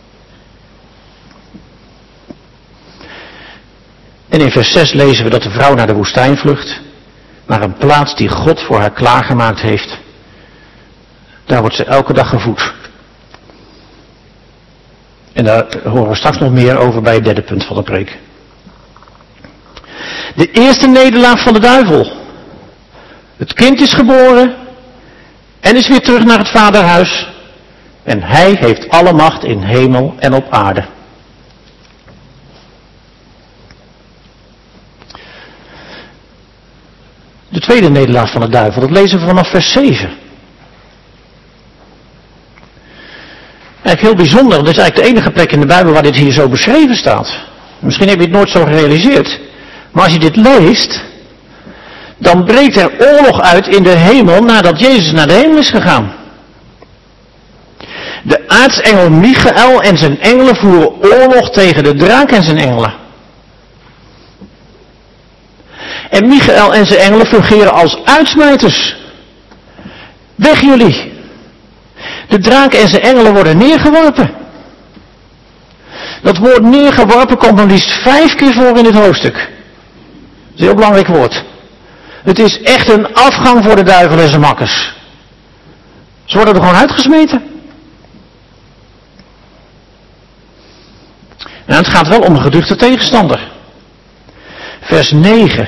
En in vers zes lezen we dat de vrouw naar de woestijn vlucht, naar een plaats die God voor haar klaargemaakt heeft. Daar wordt ze elke dag gevoed. En daar horen we straks nog meer over bij het derde punt van de preek. De eerste nederlaag van de duivel. Het kind is geboren en is weer terug naar het vaderhuis. En hij heeft alle macht in hemel en op aarde. De tweede nederlaag van de duivel, dat lezen we vanaf vers zeven. Eigenlijk heel bijzonder, dit is eigenlijk de enige plek in de Bijbel waar dit hier zo beschreven staat. Misschien heb je het nooit zo gerealiseerd. Maar als je dit leest, dan breekt er oorlog uit in de hemel nadat Jezus naar de hemel is gegaan. De aartsengel Michael en zijn engelen voeren oorlog tegen de draak en zijn engelen. En Michael en zijn engelen fungeren als uitsmijters. Weg jullie! De draak en zijn engelen worden neergeworpen. Dat woord neergeworpen komt nog liefst vijf keer voor in dit hoofdstuk. Dat is een heel belangrijk woord. Het is echt een afgang voor de duivel en zijn makkers. Ze worden er gewoon uitgesmeten. En het gaat wel om een geduchte tegenstander. Vers negen.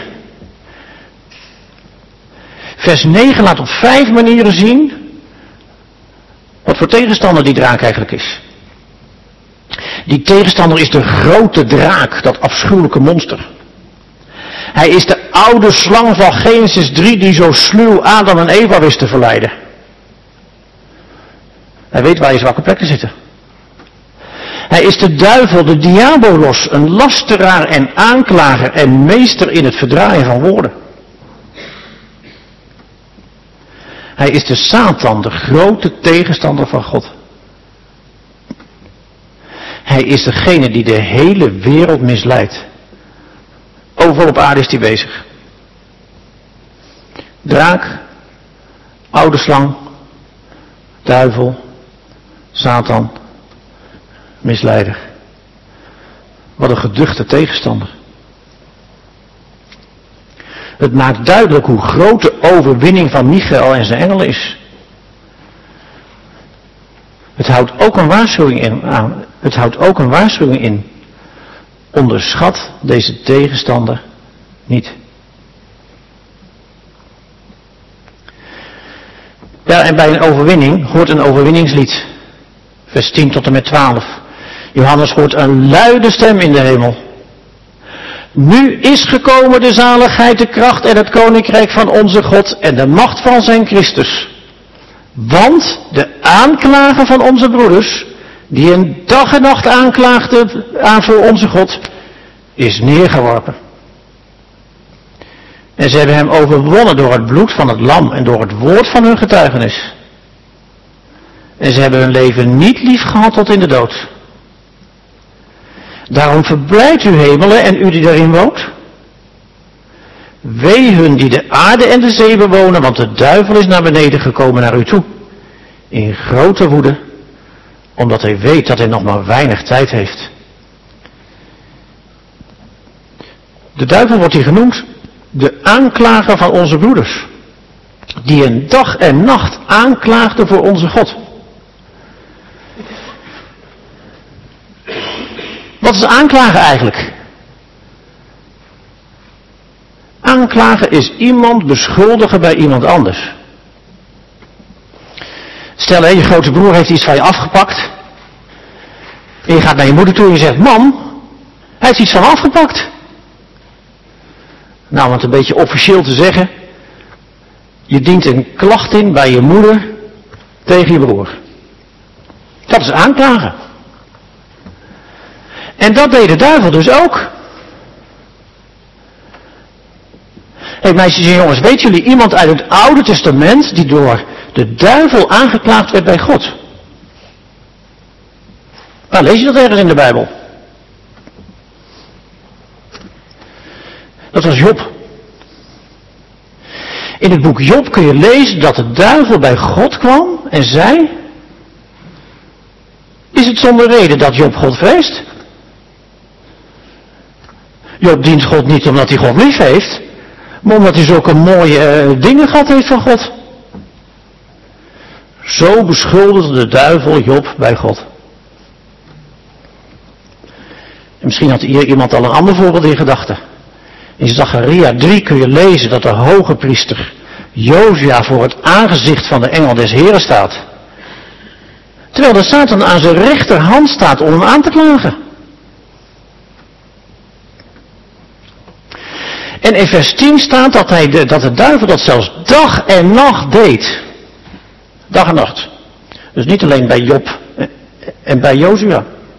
Vers negen laat op vijf manieren zien wat voor tegenstander die draak eigenlijk is. Die tegenstander is de grote draak, dat afschuwelijke monster. Hij is de oude slang van Genesis drie die zo sluw Adam en Eva wist te verleiden. Hij weet waar je zwakke plekken zitten. Hij is de duivel, de diabolos, een lasteraar en aanklager en meester in het verdraaien van woorden. Hij is de Satan, de grote tegenstander van God. Hij is degene die de hele wereld misleidt. Overal op aarde is hij bezig. Draak, oude slang, duivel, Satan, misleider. Wat een geduchte tegenstander. Het maakt duidelijk hoe groot de overwinning van Michael en zijn engelen is. Het houdt ook een waarschuwing in. Het houdt ook een waarschuwing in. Onderschat deze tegenstander niet. Ja, en bij een overwinning hoort een overwinningslied. Vers tien tot en met twaalf. Johannes hoort een luide stem in de hemel. Nu is gekomen de zaligheid, de kracht en het koninkrijk van onze God en de macht van zijn Christus. Want de aanklager van onze broeders, die een dag en nacht aanklaagde aan voor onze God, is neergeworpen. En ze hebben hem overwonnen door het bloed van het lam en door het woord van hun getuigenis. En ze hebben hun leven niet lief gehad tot in de dood. Daarom verblijdt u hemelen en u die daarin woont. Wee hun die de aarde en de zee bewonen, want de duivel is naar beneden gekomen naar u toe. In grote woede, omdat hij weet dat hij nog maar weinig tijd heeft. De duivel wordt hier genoemd de aanklager van onze broeders. Die een dag en nacht aanklaagde voor onze God. Wat is aanklagen eigenlijk? Aanklagen is iemand beschuldigen bij iemand anders. Stel, hè, je grote broer heeft iets van je afgepakt. En je gaat naar je moeder toe en je zegt, mam, hij heeft iets van me afgepakt. Nou, om het een beetje officieel te zeggen, je dient een klacht in bij je moeder tegen je broer. Dat is aanklagen. En dat deed de duivel dus ook. Hé, meisjes en jongens, weten jullie iemand uit het Oude Testament die door de duivel aangeklaagd werd bij God? Nou, lees je dat ergens in de Bijbel? Dat was Job. In het boek Job kun je lezen dat de duivel bij God kwam en zei: is het zonder reden dat Job God vreest? Job dient God niet omdat hij God lief heeft, maar omdat hij zulke mooie uh, dingen gehad heeft van God. Zo beschuldigde de duivel Job bij God. En misschien had hier iemand al een ander voorbeeld in gedachten. In Zacharia drie kun je lezen dat de hoge priester Josia voor het aangezicht van de engel des Heren staat. Terwijl de Satan aan zijn rechterhand staat om hem aan te klagen. En in vers tien staat dat, hij de, dat de duivel dat zelfs dag en nacht deed. Dag en nacht. Dus niet alleen bij Job en bij Jozua.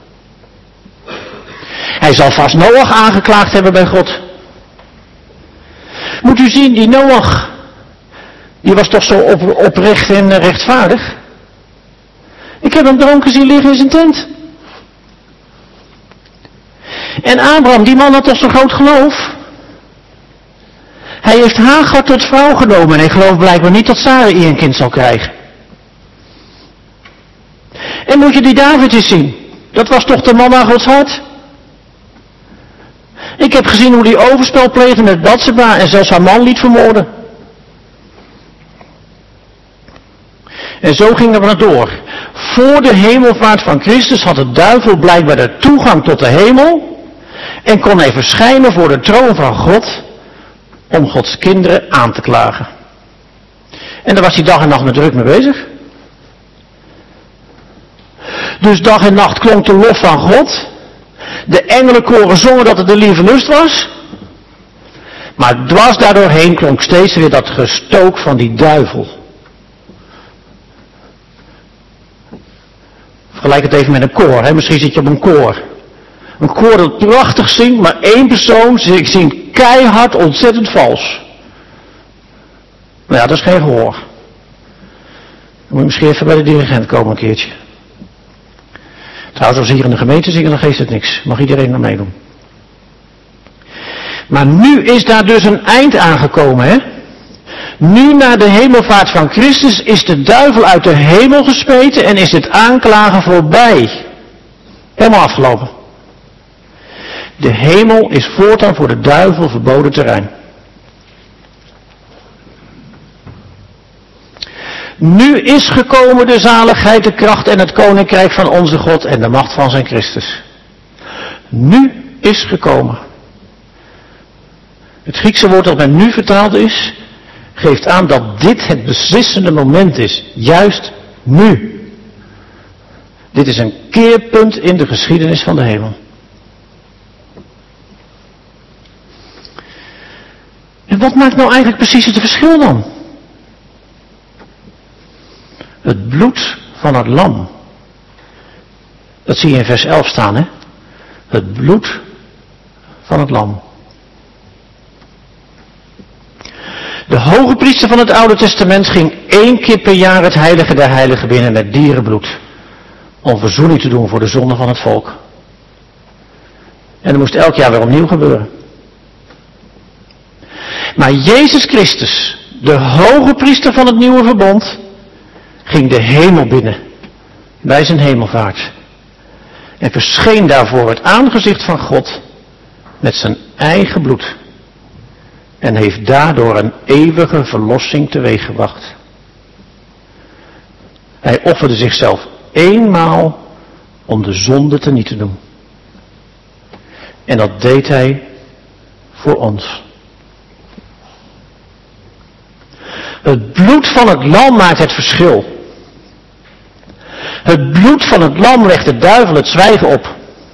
Hij zal vast Noach aangeklaagd hebben bij God. Moet u zien, die Noach, die was toch zo op, oprecht en rechtvaardig. Ik heb hem dronken zien liggen in zijn tent. En Abraham, die man had toch zo'n groot geloof. Hij heeft Hagar tot vrouw genomen en hij gelooft blijkbaar niet dat Sarai een kind zal krijgen. En moet je die David eens zien. Dat was toch de man naar Gods hart. Ik heb gezien hoe die overspel pleegde met Batseba en zelfs haar man liet vermoorden. En zo gingen we door. Voor de hemelvaart van Christus had de duivel blijkbaar de toegang tot de hemel en kon hij verschijnen voor de troon van God om Gods kinderen aan te klagen. En daar was hij dag en nacht met druk mee bezig. Dus dag en nacht klonk de lof van God. De engelenkoren zongen dat het de lieve lust was. Maar dwars daardoorheen klonk steeds weer dat gestook van die duivel. Vergelijk het even met een koor. Hè? Misschien zit je op een koor. Een koor dat prachtig zingt, maar één persoon zingt keihard ontzettend vals. Nou ja, dat is geen gehoor. Dan moet je misschien even bij de dirigent komen een keertje. Trouwens, als hier in de gemeente zingen, dan geeft het niks. Mag iedereen er meedoen. Maar nu is daar dus een eind aangekomen, hè? Nu na de hemelvaart van Christus is de duivel uit de hemel gespeten en is het aanklagen voorbij. Helemaal afgelopen. De hemel is voortaan voor de duivel verboden terrein. Nu is gekomen de zaligheid, de kracht en het koninkrijk van onze God en de macht van zijn Christus. Nu is gekomen. Het Griekse woord dat met nu vertaald is, geeft aan dat dit het beslissende moment is. Juist nu. Dit is een keerpunt in de geschiedenis van de hemel. En wat maakt nou eigenlijk precies het verschil dan? Het bloed van het lam. Dat zie je in vers elf staan, hè? Het bloed van het lam. De hoge priester van het Oude Testament ging één keer per jaar het heilige der heiligen binnen met dierenbloed. Om verzoening te doen voor de zonde van het volk. En dat moest elk jaar weer opnieuw gebeuren. Maar Jezus Christus, de hoge priester van het nieuwe verbond, ging de hemel binnen. Bij zijn hemelvaart. En verscheen daarvoor het aangezicht van God met zijn eigen bloed. En heeft daardoor een eeuwige verlossing teweeggebracht. Hij offerde zichzelf eenmaal om de zonde teniet te doen. En dat deed hij voor ons. Het bloed van het lam maakt het verschil. Het bloed van het lam legt de duivel het zwijgen op.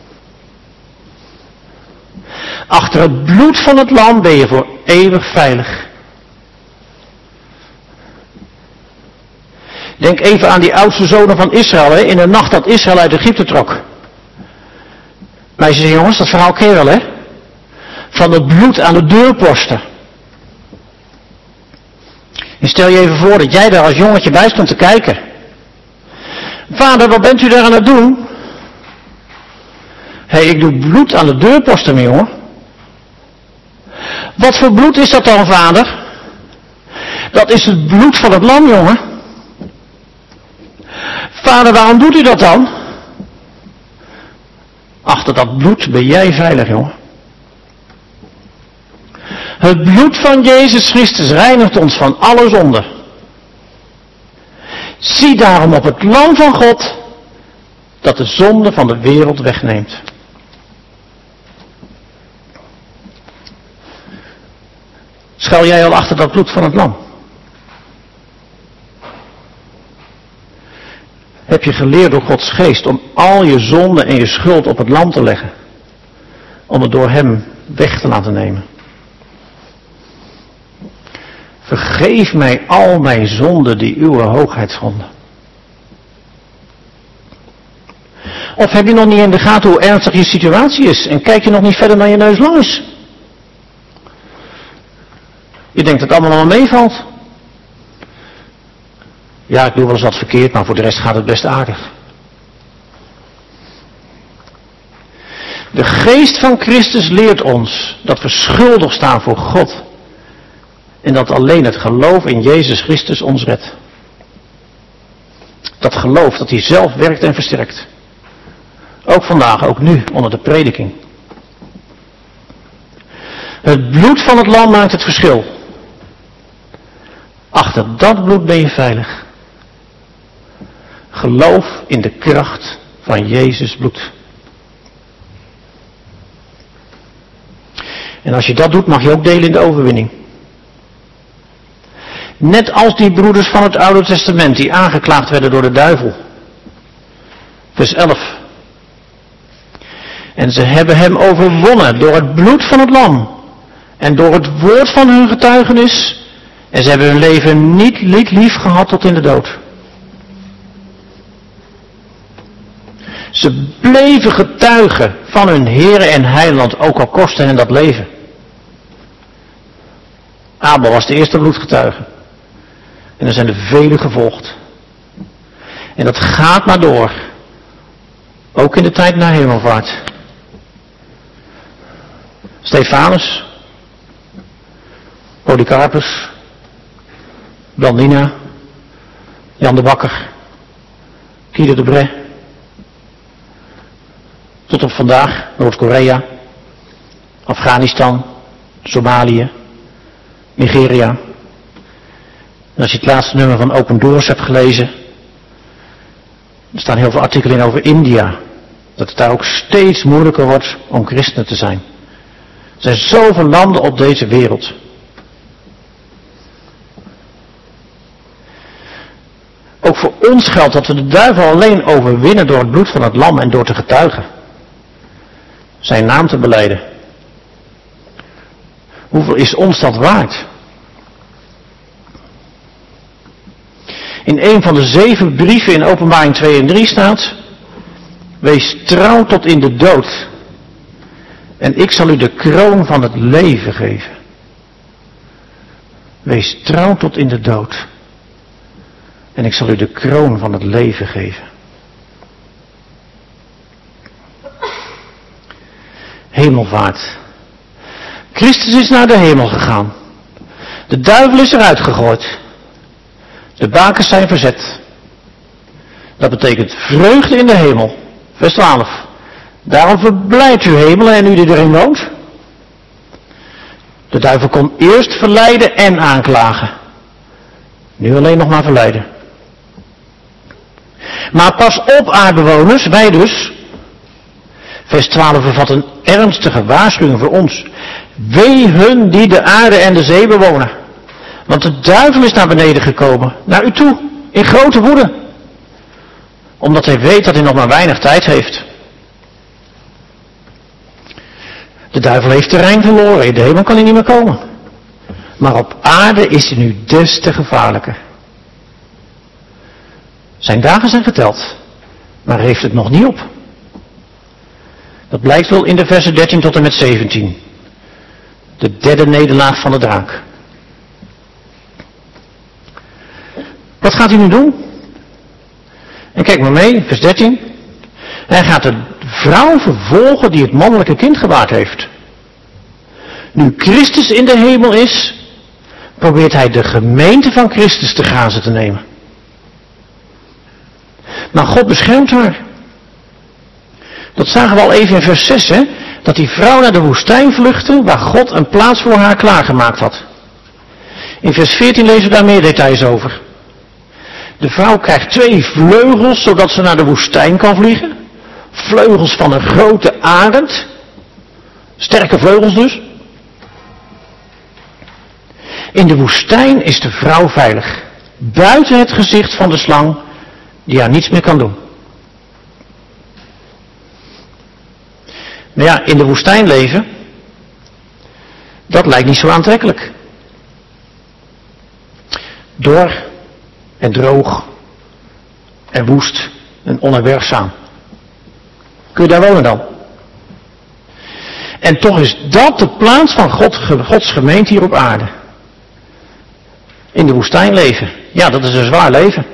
Achter het bloed van het lam ben je voor eeuwig veilig. Denk even aan die oudste zonen van Israël, hè, in de nacht dat Israël uit Egypte trok. Meisjes en jongens, dat verhaal ken je wel, hè? Van het bloed aan de deurposten. En stel je even voor dat jij daar als jongetje bij stond te kijken. Vader, wat bent u daar aan het doen? Hé, hey, ik doe bloed aan de deurposten mee, hoor. Wat voor bloed is dat dan, vader? Dat is het bloed van het lam, jongen. Vader, waarom doet u dat dan? Achter dat bloed ben jij veilig, jongen. Het bloed van Jezus Christus reinigt ons van alle zonde. Zie daarom op het lam van God, dat de zonde van de wereld wegneemt. Schuil jij al achter dat bloed van het lam? Heb je geleerd door Gods geest om al je zonde en je schuld op het lam te leggen? Om het door hem weg te laten nemen. Vergeef mij al mijn zonden die uw hoogheid schonden. Of heb je nog niet in de gaten hoe ernstig je situatie is en kijk je nog niet verder naar je neus lang is? Je denkt dat het allemaal wel meevalt. Ja, ik doe wel eens wat verkeerd, maar voor de rest gaat het best aardig. De geest van Christus leert ons dat we schuldig staan voor God. En dat alleen het geloof in Jezus Christus ons redt. Dat geloof dat hij zelf werkt en versterkt. Ook vandaag, ook nu, onder de prediking. Het bloed van het lam maakt het verschil. Achter dat bloed ben je veilig. Geloof in de kracht van Jezus bloed. En als je dat doet, mag je ook delen in de overwinning. Net als die broeders van het Oude Testament die aangeklaagd werden door de duivel. Vers elf. En ze hebben hem overwonnen door het bloed van het lam. En door het woord van hun getuigenis. En ze hebben hun leven niet lief gehad tot in de dood. Ze bleven getuigen van hun Heere en Heiland, ook al kostte hen dat leven. Abel was de eerste bloedgetuige. En er zijn er vele gevolgd. En dat gaat maar door. Ook in de tijd na hemelvaart. Stefanus, Polycarpus, Blandina, Jan de Bakker, Guido de Brès. Tot op vandaag, Noord-Korea, Afghanistan, Somalië, Nigeria. En als je het laatste nummer van Open Doors hebt gelezen, er staan heel veel artikelen in over India. Dat het daar ook steeds moeilijker wordt om christenen te zijn. Er zijn zoveel landen op deze wereld. Ook voor ons geldt dat we de duivel alleen overwinnen door het bloed van het lam en door te getuigen. Zijn naam te belijden. Hoeveel is ons dat waard? In een van de zeven brieven in Openbaring twee en drie staat: wees trouw tot in de dood. En ik zal u de kroon van het leven geven. Wees trouw tot in de dood. En ik zal u de kroon van het leven geven. Hemelvaart. Christus is naar de hemel gegaan. De duivel is eruit gegooid. De bakens zijn verzet. Dat betekent vreugde in de hemel. Vers twaalf. Daarom verblijdt u hemelen en u die erin woont. De duivel kon eerst verleiden en aanklagen. Nu alleen nog maar verleiden. Maar pas op, aardbewoners, wij dus. Vers twaalf bevat een ernstige waarschuwing voor ons. Wee hun die de aarde en de zee bewonen. Want de duivel is naar beneden gekomen, naar u toe, in grote woede. Omdat hij weet dat hij nog maar weinig tijd heeft. De duivel heeft terrein verloren, in de hemel kan hij niet meer komen. Maar op aarde is hij nu des te gevaarlijker. Zijn dagen zijn geteld, maar hij heeft het nog niet op. Dat blijkt wel in de versen dertien tot en met zeventien. De derde nederlaag van de draak. Wat gaat hij nu doen? En kijk maar mee, vers dertien. Hij gaat de vrouw vervolgen die het mannelijke kind gebaard heeft. Nu Christus in de hemel is, probeert hij de gemeente van Christus te grazen te nemen. Maar God beschermt haar. Dat zagen we al even in vers zes, hè? Dat die vrouw naar de woestijn vluchtte, waar God een plaats voor haar klaargemaakt had. In vers veertien lezen we daar meer details over. De vrouw krijgt twee vleugels, zodat ze naar de woestijn kan vliegen. Vleugels van een grote arend. Sterke vleugels dus. In de woestijn is de vrouw veilig. Buiten het gezicht van de slang, die haar niets meer kan doen. Maar ja, in de woestijn leven, dat lijkt niet zo aantrekkelijk. Dor en droog en woest en onherbergzaam. Kun je daar wonen dan? En toch is dat de plaats van God, Gods gemeente hier op aarde. In de woestijn leven. Ja, dat is een zwaar leven.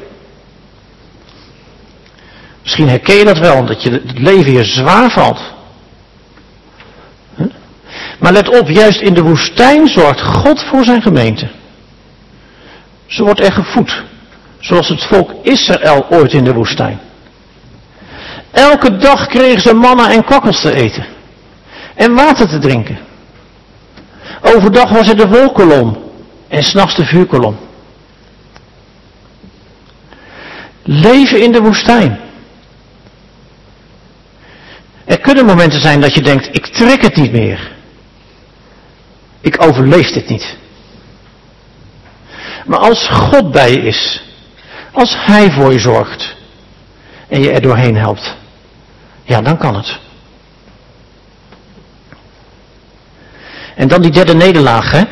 Misschien herken je dat wel, dat je het leven hier zwaar valt. Maar let op, juist in de woestijn zorgt God voor zijn gemeente. Ze wordt er gevoed, zoals het volk Israël ooit in de woestijn. Elke dag kregen ze manna en kwakkels te eten. En water te drinken. Overdag was er de wolkolom en 's nachts de vuurkolom. Leven in de woestijn. Er kunnen momenten zijn dat je denkt, ik trek het niet meer. Ik overleef dit niet. Maar als God bij je is, als Hij voor je zorgt en je er doorheen helpt, ja, dan kan het. En dan die derde nederlaag, hè.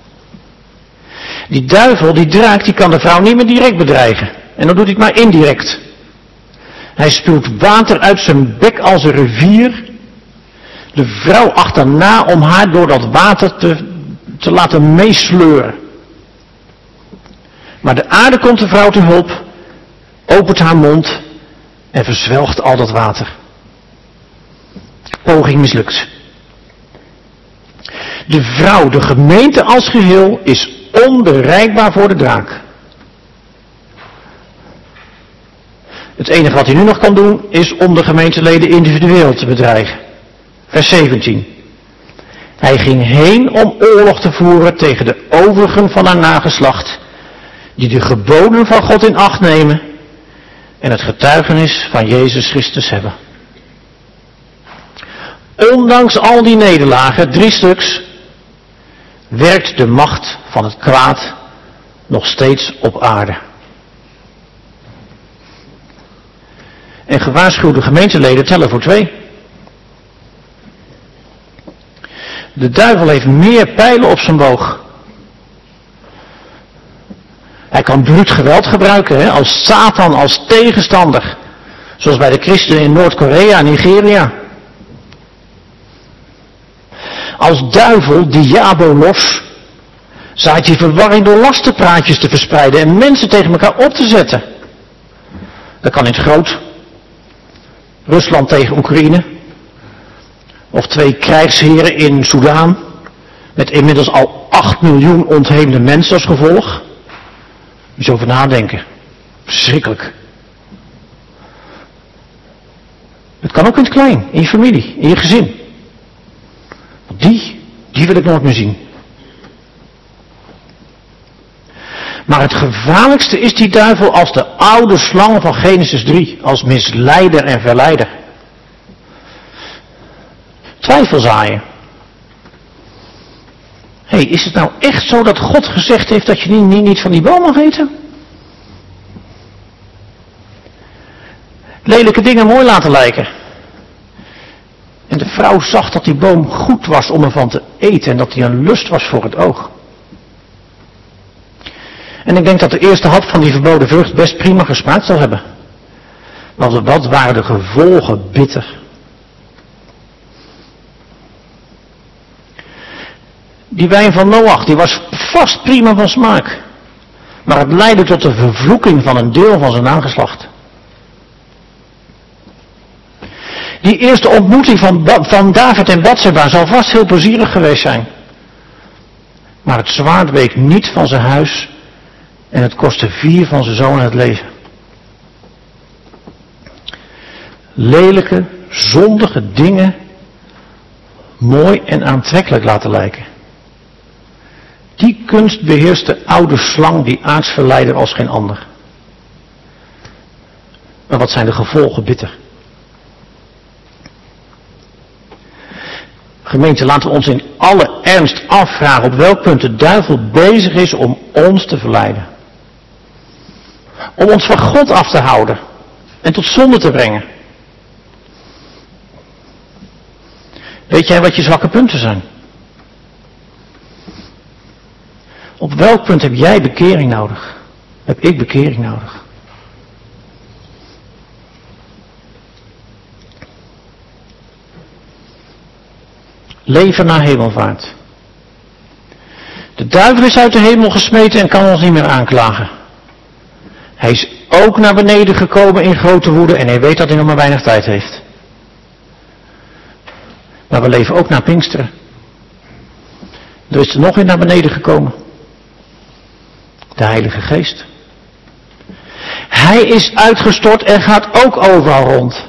Die duivel, die draak, die kan de vrouw niet meer direct bedreigen. En dan doet hij het maar indirect. Hij spuwt water uit zijn bek als een rivier. De vrouw achterna om haar door dat water te, te laten meesleuren. Maar de aarde komt de vrouw te hulp, opent haar mond en verzwelgt al dat water. Poging mislukt. De vrouw, de gemeente als geheel, is onbereikbaar voor de draak. Het enige wat hij nu nog kan doen, is om de gemeenteleden individueel te bedreigen. Vers zeventien. Hij ging heen om oorlog te voeren tegen de overigen van haar nageslacht, die de geboden van God in acht nemen en het getuigenis van Jezus Christus hebben. Ondanks al die nederlagen, drie stuks, werkt de macht van het kwaad nog steeds op aarde. En gewaarschuwde gemeenteleden tellen voor twee. De duivel heeft meer pijlen op zijn boog. Hij kan bruut geweld gebruiken, hè, als Satan, als tegenstander. Zoals bij de christenen in Noord-Korea en Nigeria. Als duivel, diabolos, zaait hij verwarring door lastenpraatjes te verspreiden en mensen tegen elkaar op te zetten. Dat kan in het groot. Rusland tegen Oekraïne. Of twee krijgsheren in Soudaan. Met inmiddels al acht miljoen ontheemde mensen als gevolg. Moet je over nadenken. Verschrikkelijk. Het kan ook in het klein, in je familie, in je gezin. Want die, die wil ik nooit meer zien. Maar het gevaarlijkste is die duivel als de oude slang van Genesis drie. Als misleider en verleider. Twijfel zaaien. Hé, hey, is het nou echt zo dat God gezegd heeft dat je niet, niet, niet van die boom mag eten? Lelijke dingen mooi laten lijken. En de vrouw zag dat die boom goed was om ervan te eten en dat die een lust was voor het oog. En ik denk dat de eerste hap van die verboden vrucht best prima gesmaakt zal hebben. Maar wat waren de gevolgen bitter. Die wijn van Noach, die was vast prima van smaak. Maar het leidde tot de vervloeking van een deel van zijn nageslacht. Die eerste ontmoeting van, van David en Batseba zal vast heel plezierig geweest zijn. Maar het zwaard week niet van zijn huis en het kostte vier van zijn zonen het leven. Lelijke, zondige dingen mooi en aantrekkelijk laten lijken. Die kunst beheerst de oude slang, die aardsverleider als geen ander. Maar wat zijn de gevolgen bitter? Gemeente, laten we ons in alle ernst afvragen op welk punt de duivel bezig is om ons te verleiden. Om ons van God af te houden en tot zonde te brengen. Weet jij wat je zwakke punten zijn? Op welk punt heb jij bekering nodig? Heb ik bekering nodig? Leven na hemelvaart. De duivel is uit de hemel gesmeten en kan ons niet meer aanklagen. Hij is ook naar beneden gekomen in grote woede en hij weet dat hij nog maar weinig tijd heeft. Maar we leven ook naar Pinksteren. Er is er nog in naar beneden gekomen. De Heilige Geest. Hij is uitgestort en gaat ook overal rond.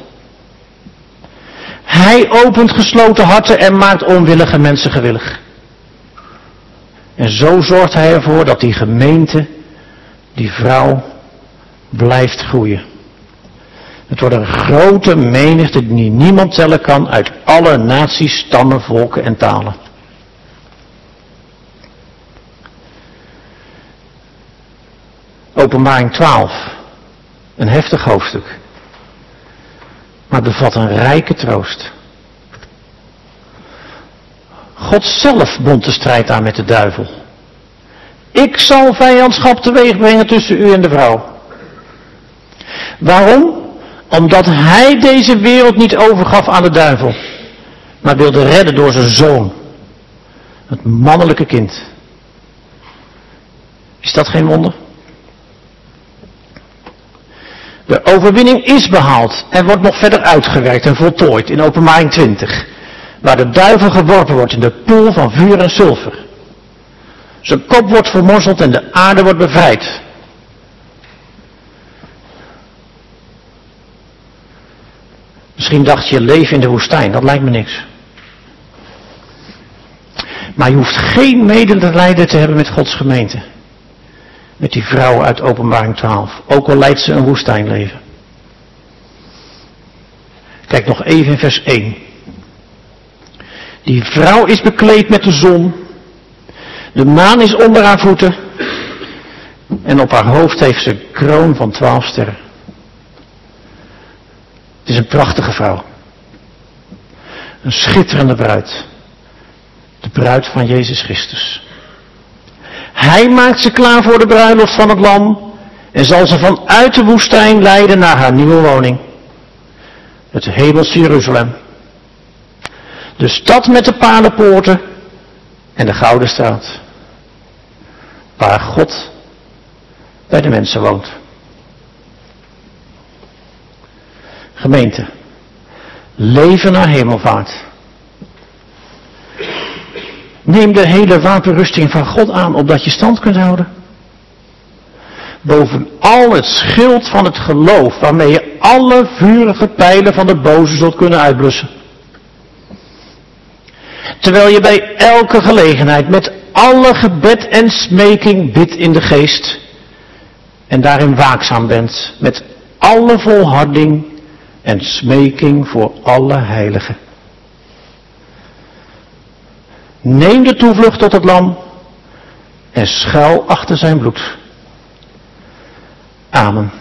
Hij opent gesloten harten en maakt onwillige mensen gewillig. En zo zorgt hij ervoor dat die gemeente, die vrouw, blijft groeien. Het wordt een grote menigte die niemand tellen kan uit alle naties, stammen, volken en talen. Openbaring twaalf. Een heftig hoofdstuk. Maar bevat een rijke troost. God zelf bond de strijd aan met de duivel. Ik zal vijandschap teweeg brengen tussen u en de vrouw. Waarom? Omdat hij deze wereld niet overgaf aan de duivel, maar wilde redden door zijn zoon, het mannelijke kind. Is dat geen wonder? De overwinning is behaald en wordt nog verder uitgewerkt en voltooid in Openbaring twintig. Waar de duivel geworpen wordt in de poel van vuur en zilver. Zijn kop wordt vermorzeld en de aarde wordt bevrijd. Misschien dacht je leven in de woestijn, dat lijkt me niks. Maar je hoeft geen medelijden te hebben met Gods gemeente. Met die vrouw uit Openbaring twaalf. Ook al leidt ze een woestijnleven. Kijk nog even in vers één. Die vrouw is bekleed met de zon. De maan is onder haar voeten. En op haar hoofd heeft ze een kroon van twaalf sterren. Het is een prachtige vrouw. Een schitterende bruid. De bruid van Jezus Christus. Hij maakt ze klaar voor de bruiloft van het lam en zal ze vanuit de woestijn leiden naar haar nieuwe woning. Het hemelse Jeruzalem. De stad met de palenpoorten en de gouden straat. Waar God bij de mensen woont. Gemeente, leven naar hemelvaart. Neem de hele wapenrusting van God aan, opdat je stand kunt houden. Bovenal het schild van het geloof, waarmee je alle vurige pijlen van de boze zult kunnen uitblussen. Terwijl je bij elke gelegenheid met alle gebed en smeking bidt in de geest. En daarin waakzaam bent, met alle volharding en smeking voor alle heiligen. Neem de toevlucht tot het lam en schuil achter zijn bloed. Amen.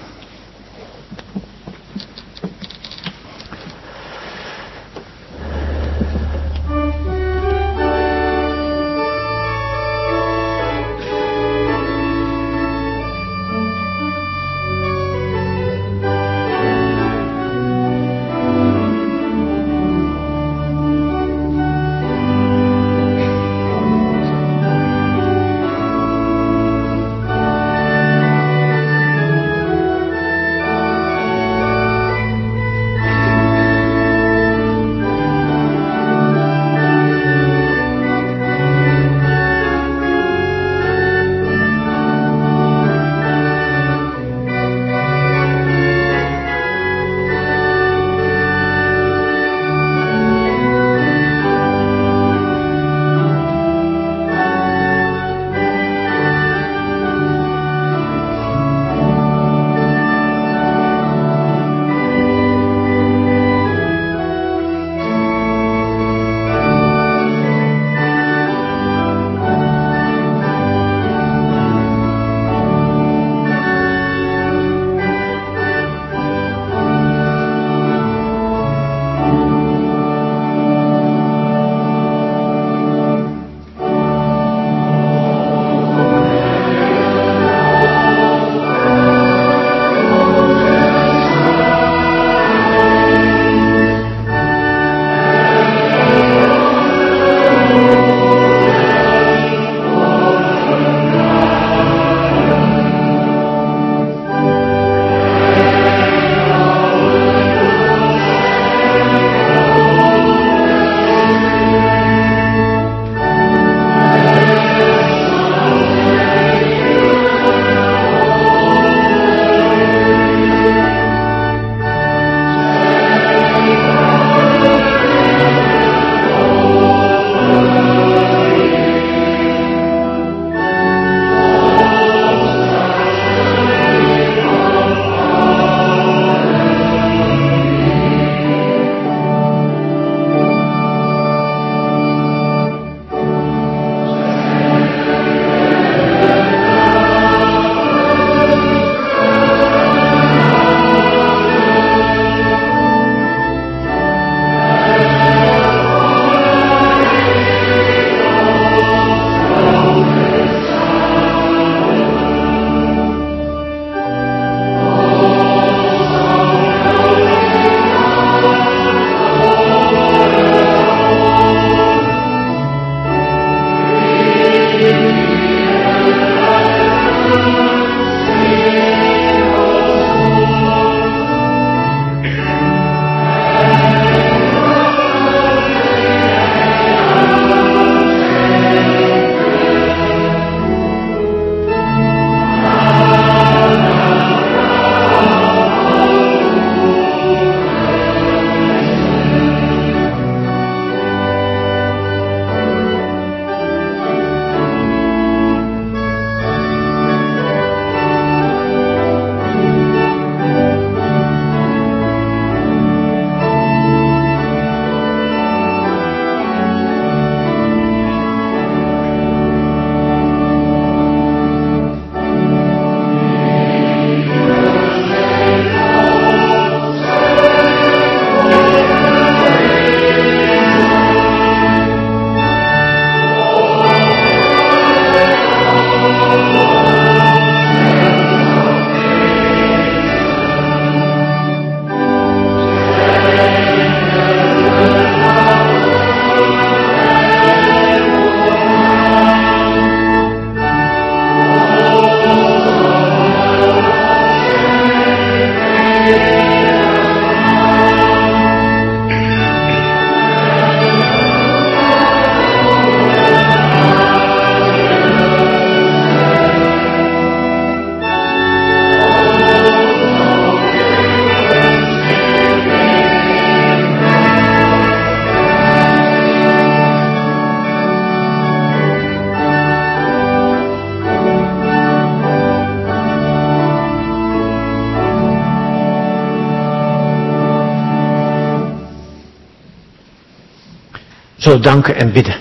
zullen danken en bidden.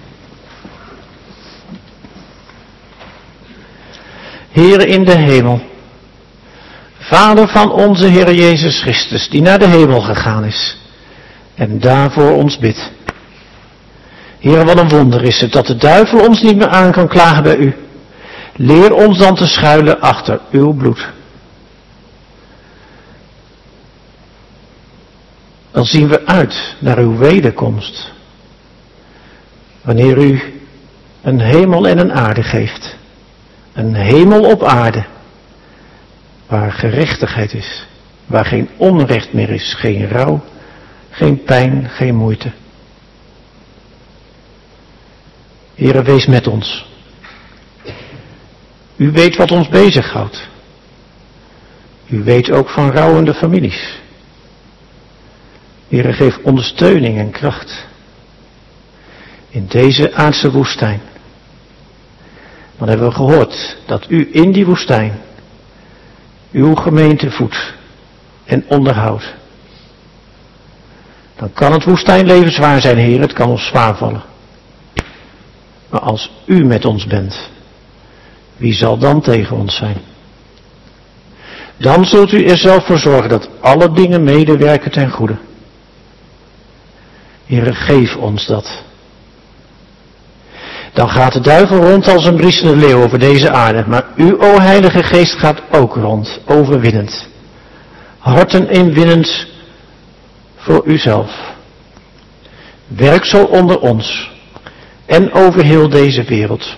Heere in de hemel, Vader van onze Heer Jezus Christus, die naar de hemel gegaan is en daarvoor ons bidt. Heere, wat een wonder is het dat de duivel ons niet meer aan kan klagen bij u. Leer ons dan te schuilen achter uw bloed. Dan zien we uit naar uw wederkomst, wanneer u een hemel en een aarde geeft. Een hemel op aarde, waar gerechtigheid is, waar geen onrecht meer is, geen rouw, geen pijn, geen moeite. Heere, wees met ons. U weet wat ons bezighoudt. U weet ook van rouwende families. Heere, geef ondersteuning en kracht in deze aardse woestijn. Dan hebben we gehoord dat u in die woestijn uw gemeente voedt en onderhoudt. Dan kan het woestijnleven zwaar zijn, Heer, het kan ons zwaar vallen. Maar als u met ons bent, wie zal dan tegen ons zijn? Dan zult u er zelf voor zorgen dat alle dingen medewerken ten goede. Heere, geef ons dat. Dan gaat de duivel rond als een briesende leeuw over deze aarde, maar u, o Heilige Geest, gaat ook rond, overwinnend. Harten inwinnend voor uzelf. Werk zo onder ons en over heel deze wereld.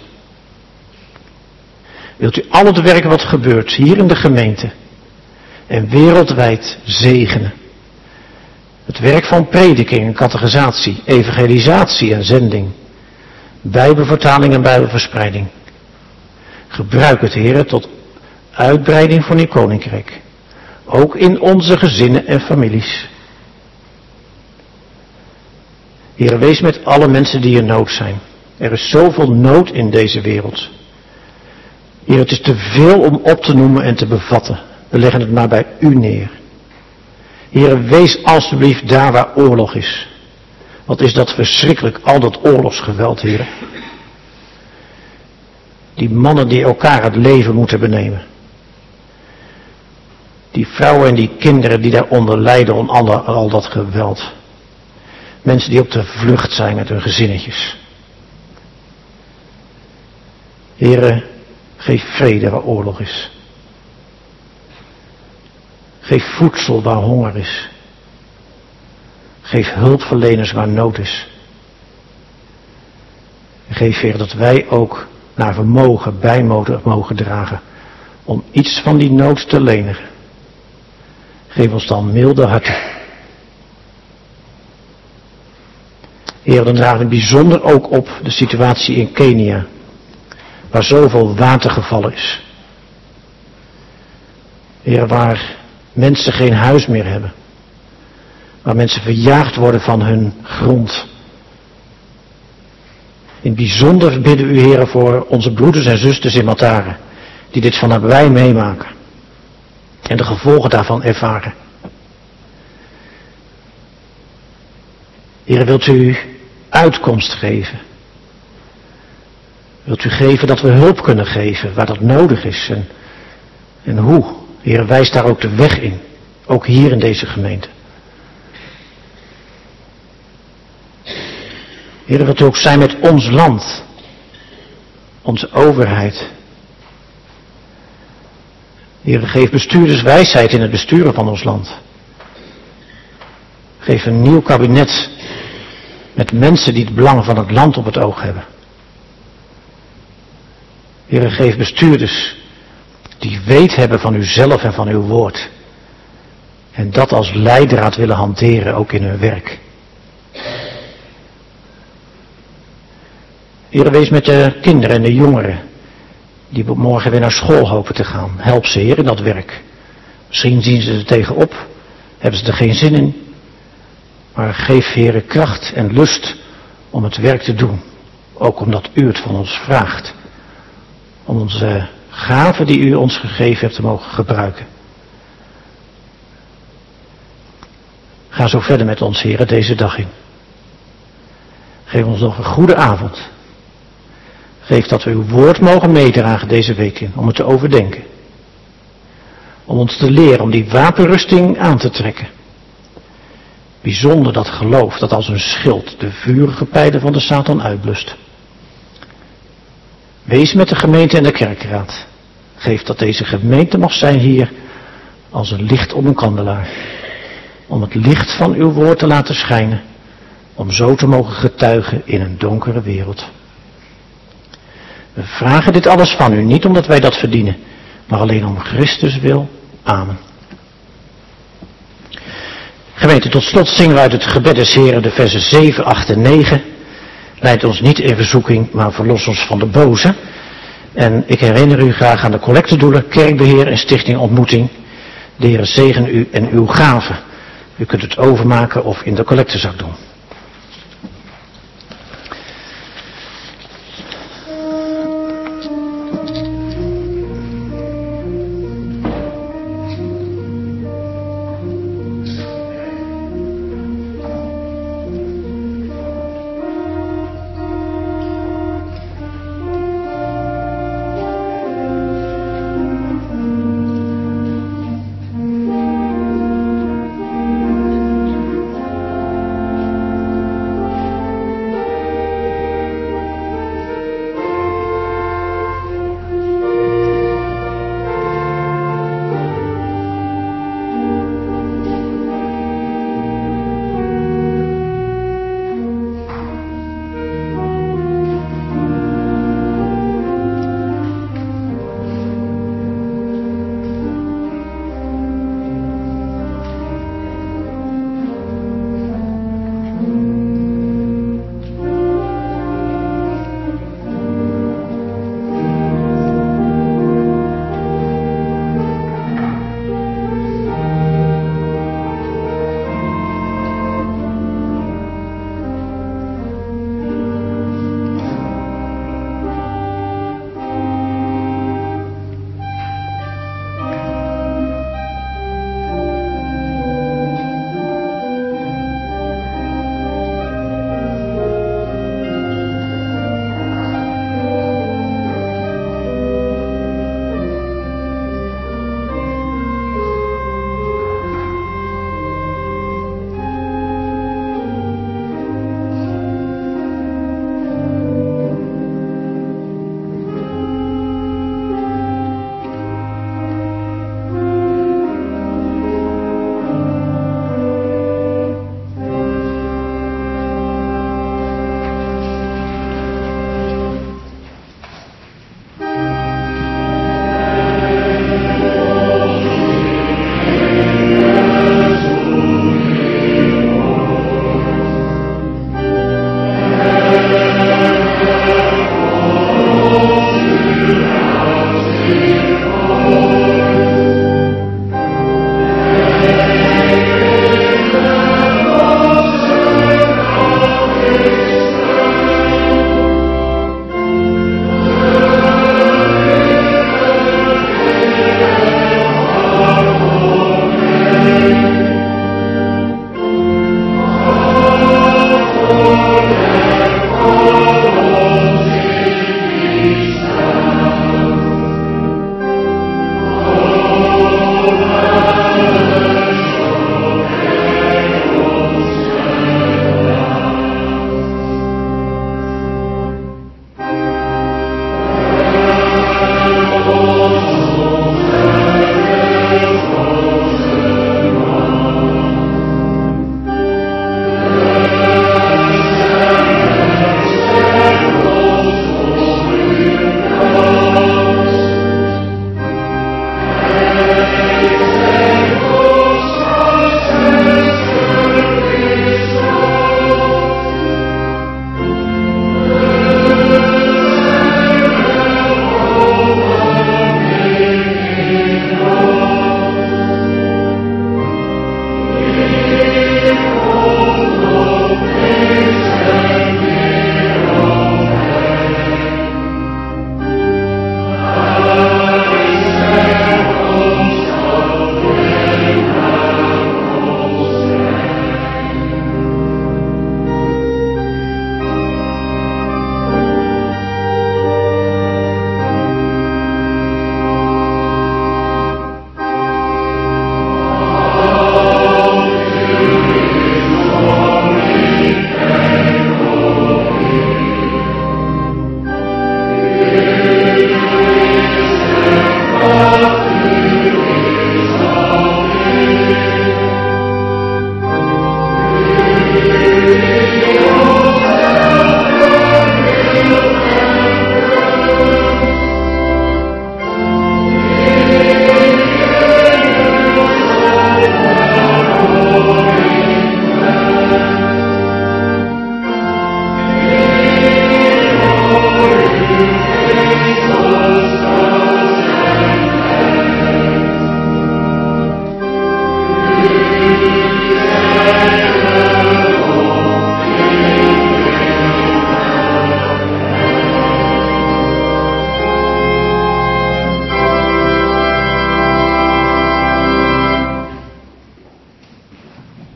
Wilt u al het werk wat gebeurt hier in de gemeente en wereldwijd zegenen. Het werk van prediking en catechisatie, evangelisatie en zending. Bijbelvertaling en bijbelverspreiding. Gebruik het, Heere, tot uitbreiding van uw koninkrijk. Ook in onze gezinnen en families. Heere, wees met alle mensen die in nood zijn. Er is zoveel nood in deze wereld. Heere, het is te veel om op te noemen en te bevatten. We leggen het maar bij u neer. Heere, wees alstublieft daar waar oorlog is. Wat is dat verschrikkelijk, al dat oorlogsgeweld, Heere. Die mannen die elkaar het leven moeten benemen. Die vrouwen en die kinderen die daaronder lijden om alle, al dat geweld. Mensen die op de vlucht zijn met hun gezinnetjes. Heere, geef vrede waar oorlog is. Geef voedsel waar honger is. Geef hulpverleners waar nood is. En geef, Heer, dat wij ook naar vermogen bij mogen dragen om iets van die nood te lenigen. Geef ons dan milde harten. Heer, dan dragen we bijzonder ook op de situatie in Kenia, waar zoveel water gevallen is. Heer, waar mensen geen huis meer hebben. Waar mensen verjaagd worden van hun grond. In het bijzonder bidden u, Heer, voor onze broeders en zusters in Matare, die dit van nabij meemaken. En de gevolgen daarvan ervaren. Heer, wilt u uitkomst geven? Wilt u geven dat we hulp kunnen geven waar dat nodig is? En, en hoe? Heer, wijs daar ook de weg in. Ook hier in deze gemeente. Heer, wilt u ook zijn met ons land. Onze overheid. Heer, geef bestuurders wijsheid in het besturen van ons land. Geef een nieuw kabinet met mensen die het belang van het land op het oog hebben. Heer, geef bestuurders die weet hebben van uzelf en van uw woord. En dat als leidraad willen hanteren, ook in hun werk. Heer, wees met de kinderen en de jongeren die morgen weer naar school hopen te gaan. Help ze, Heer, in dat werk. Misschien zien ze er tegenop, hebben ze er geen zin in. Maar geef, Heer, kracht en lust om het werk te doen. Ook omdat u het van ons vraagt. Om onze gaven die u ons gegeven hebt te mogen gebruiken. Ga zo verder met ons, Heer, deze dag in. Geef ons nog een goede avond. Geef dat we uw woord mogen meedragen deze week in, om het te overdenken. Om ons te leren om die wapenrusting aan te trekken. Bijzonder dat geloof dat als een schild de vurige pijlen van de Satan uitblust. Wees met de gemeente en de kerkraad. Geef dat deze gemeente mag zijn hier als een licht om een kandelaar. Om het licht van uw woord te laten schijnen. Om zo te mogen getuigen in een donkere wereld. We vragen dit alles van u, niet omdat wij dat verdienen, maar alleen om Christus wil. Amen. Gemeente, tot slot zingen we uit het gebed des Heren de versen zeven, acht en negen. Leid ons niet in verzoeking, maar verlos ons van de boze. En ik herinner u graag aan de collectedoelen, kerkbeheer en stichting ontmoeting. De Heer zegen u en uw gaven. U kunt het overmaken of in de collectezak doen.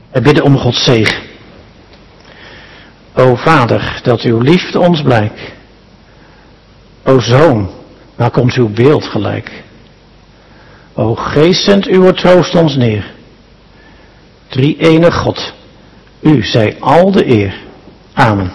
We bidden om Gods zegen. O Vader, dat uw liefde ons blijkt. O Zoon, waar komt uw beeld gelijk. O Geest, zend uw troost ons neer. Drie-enig God, u zij al de eer. Amen.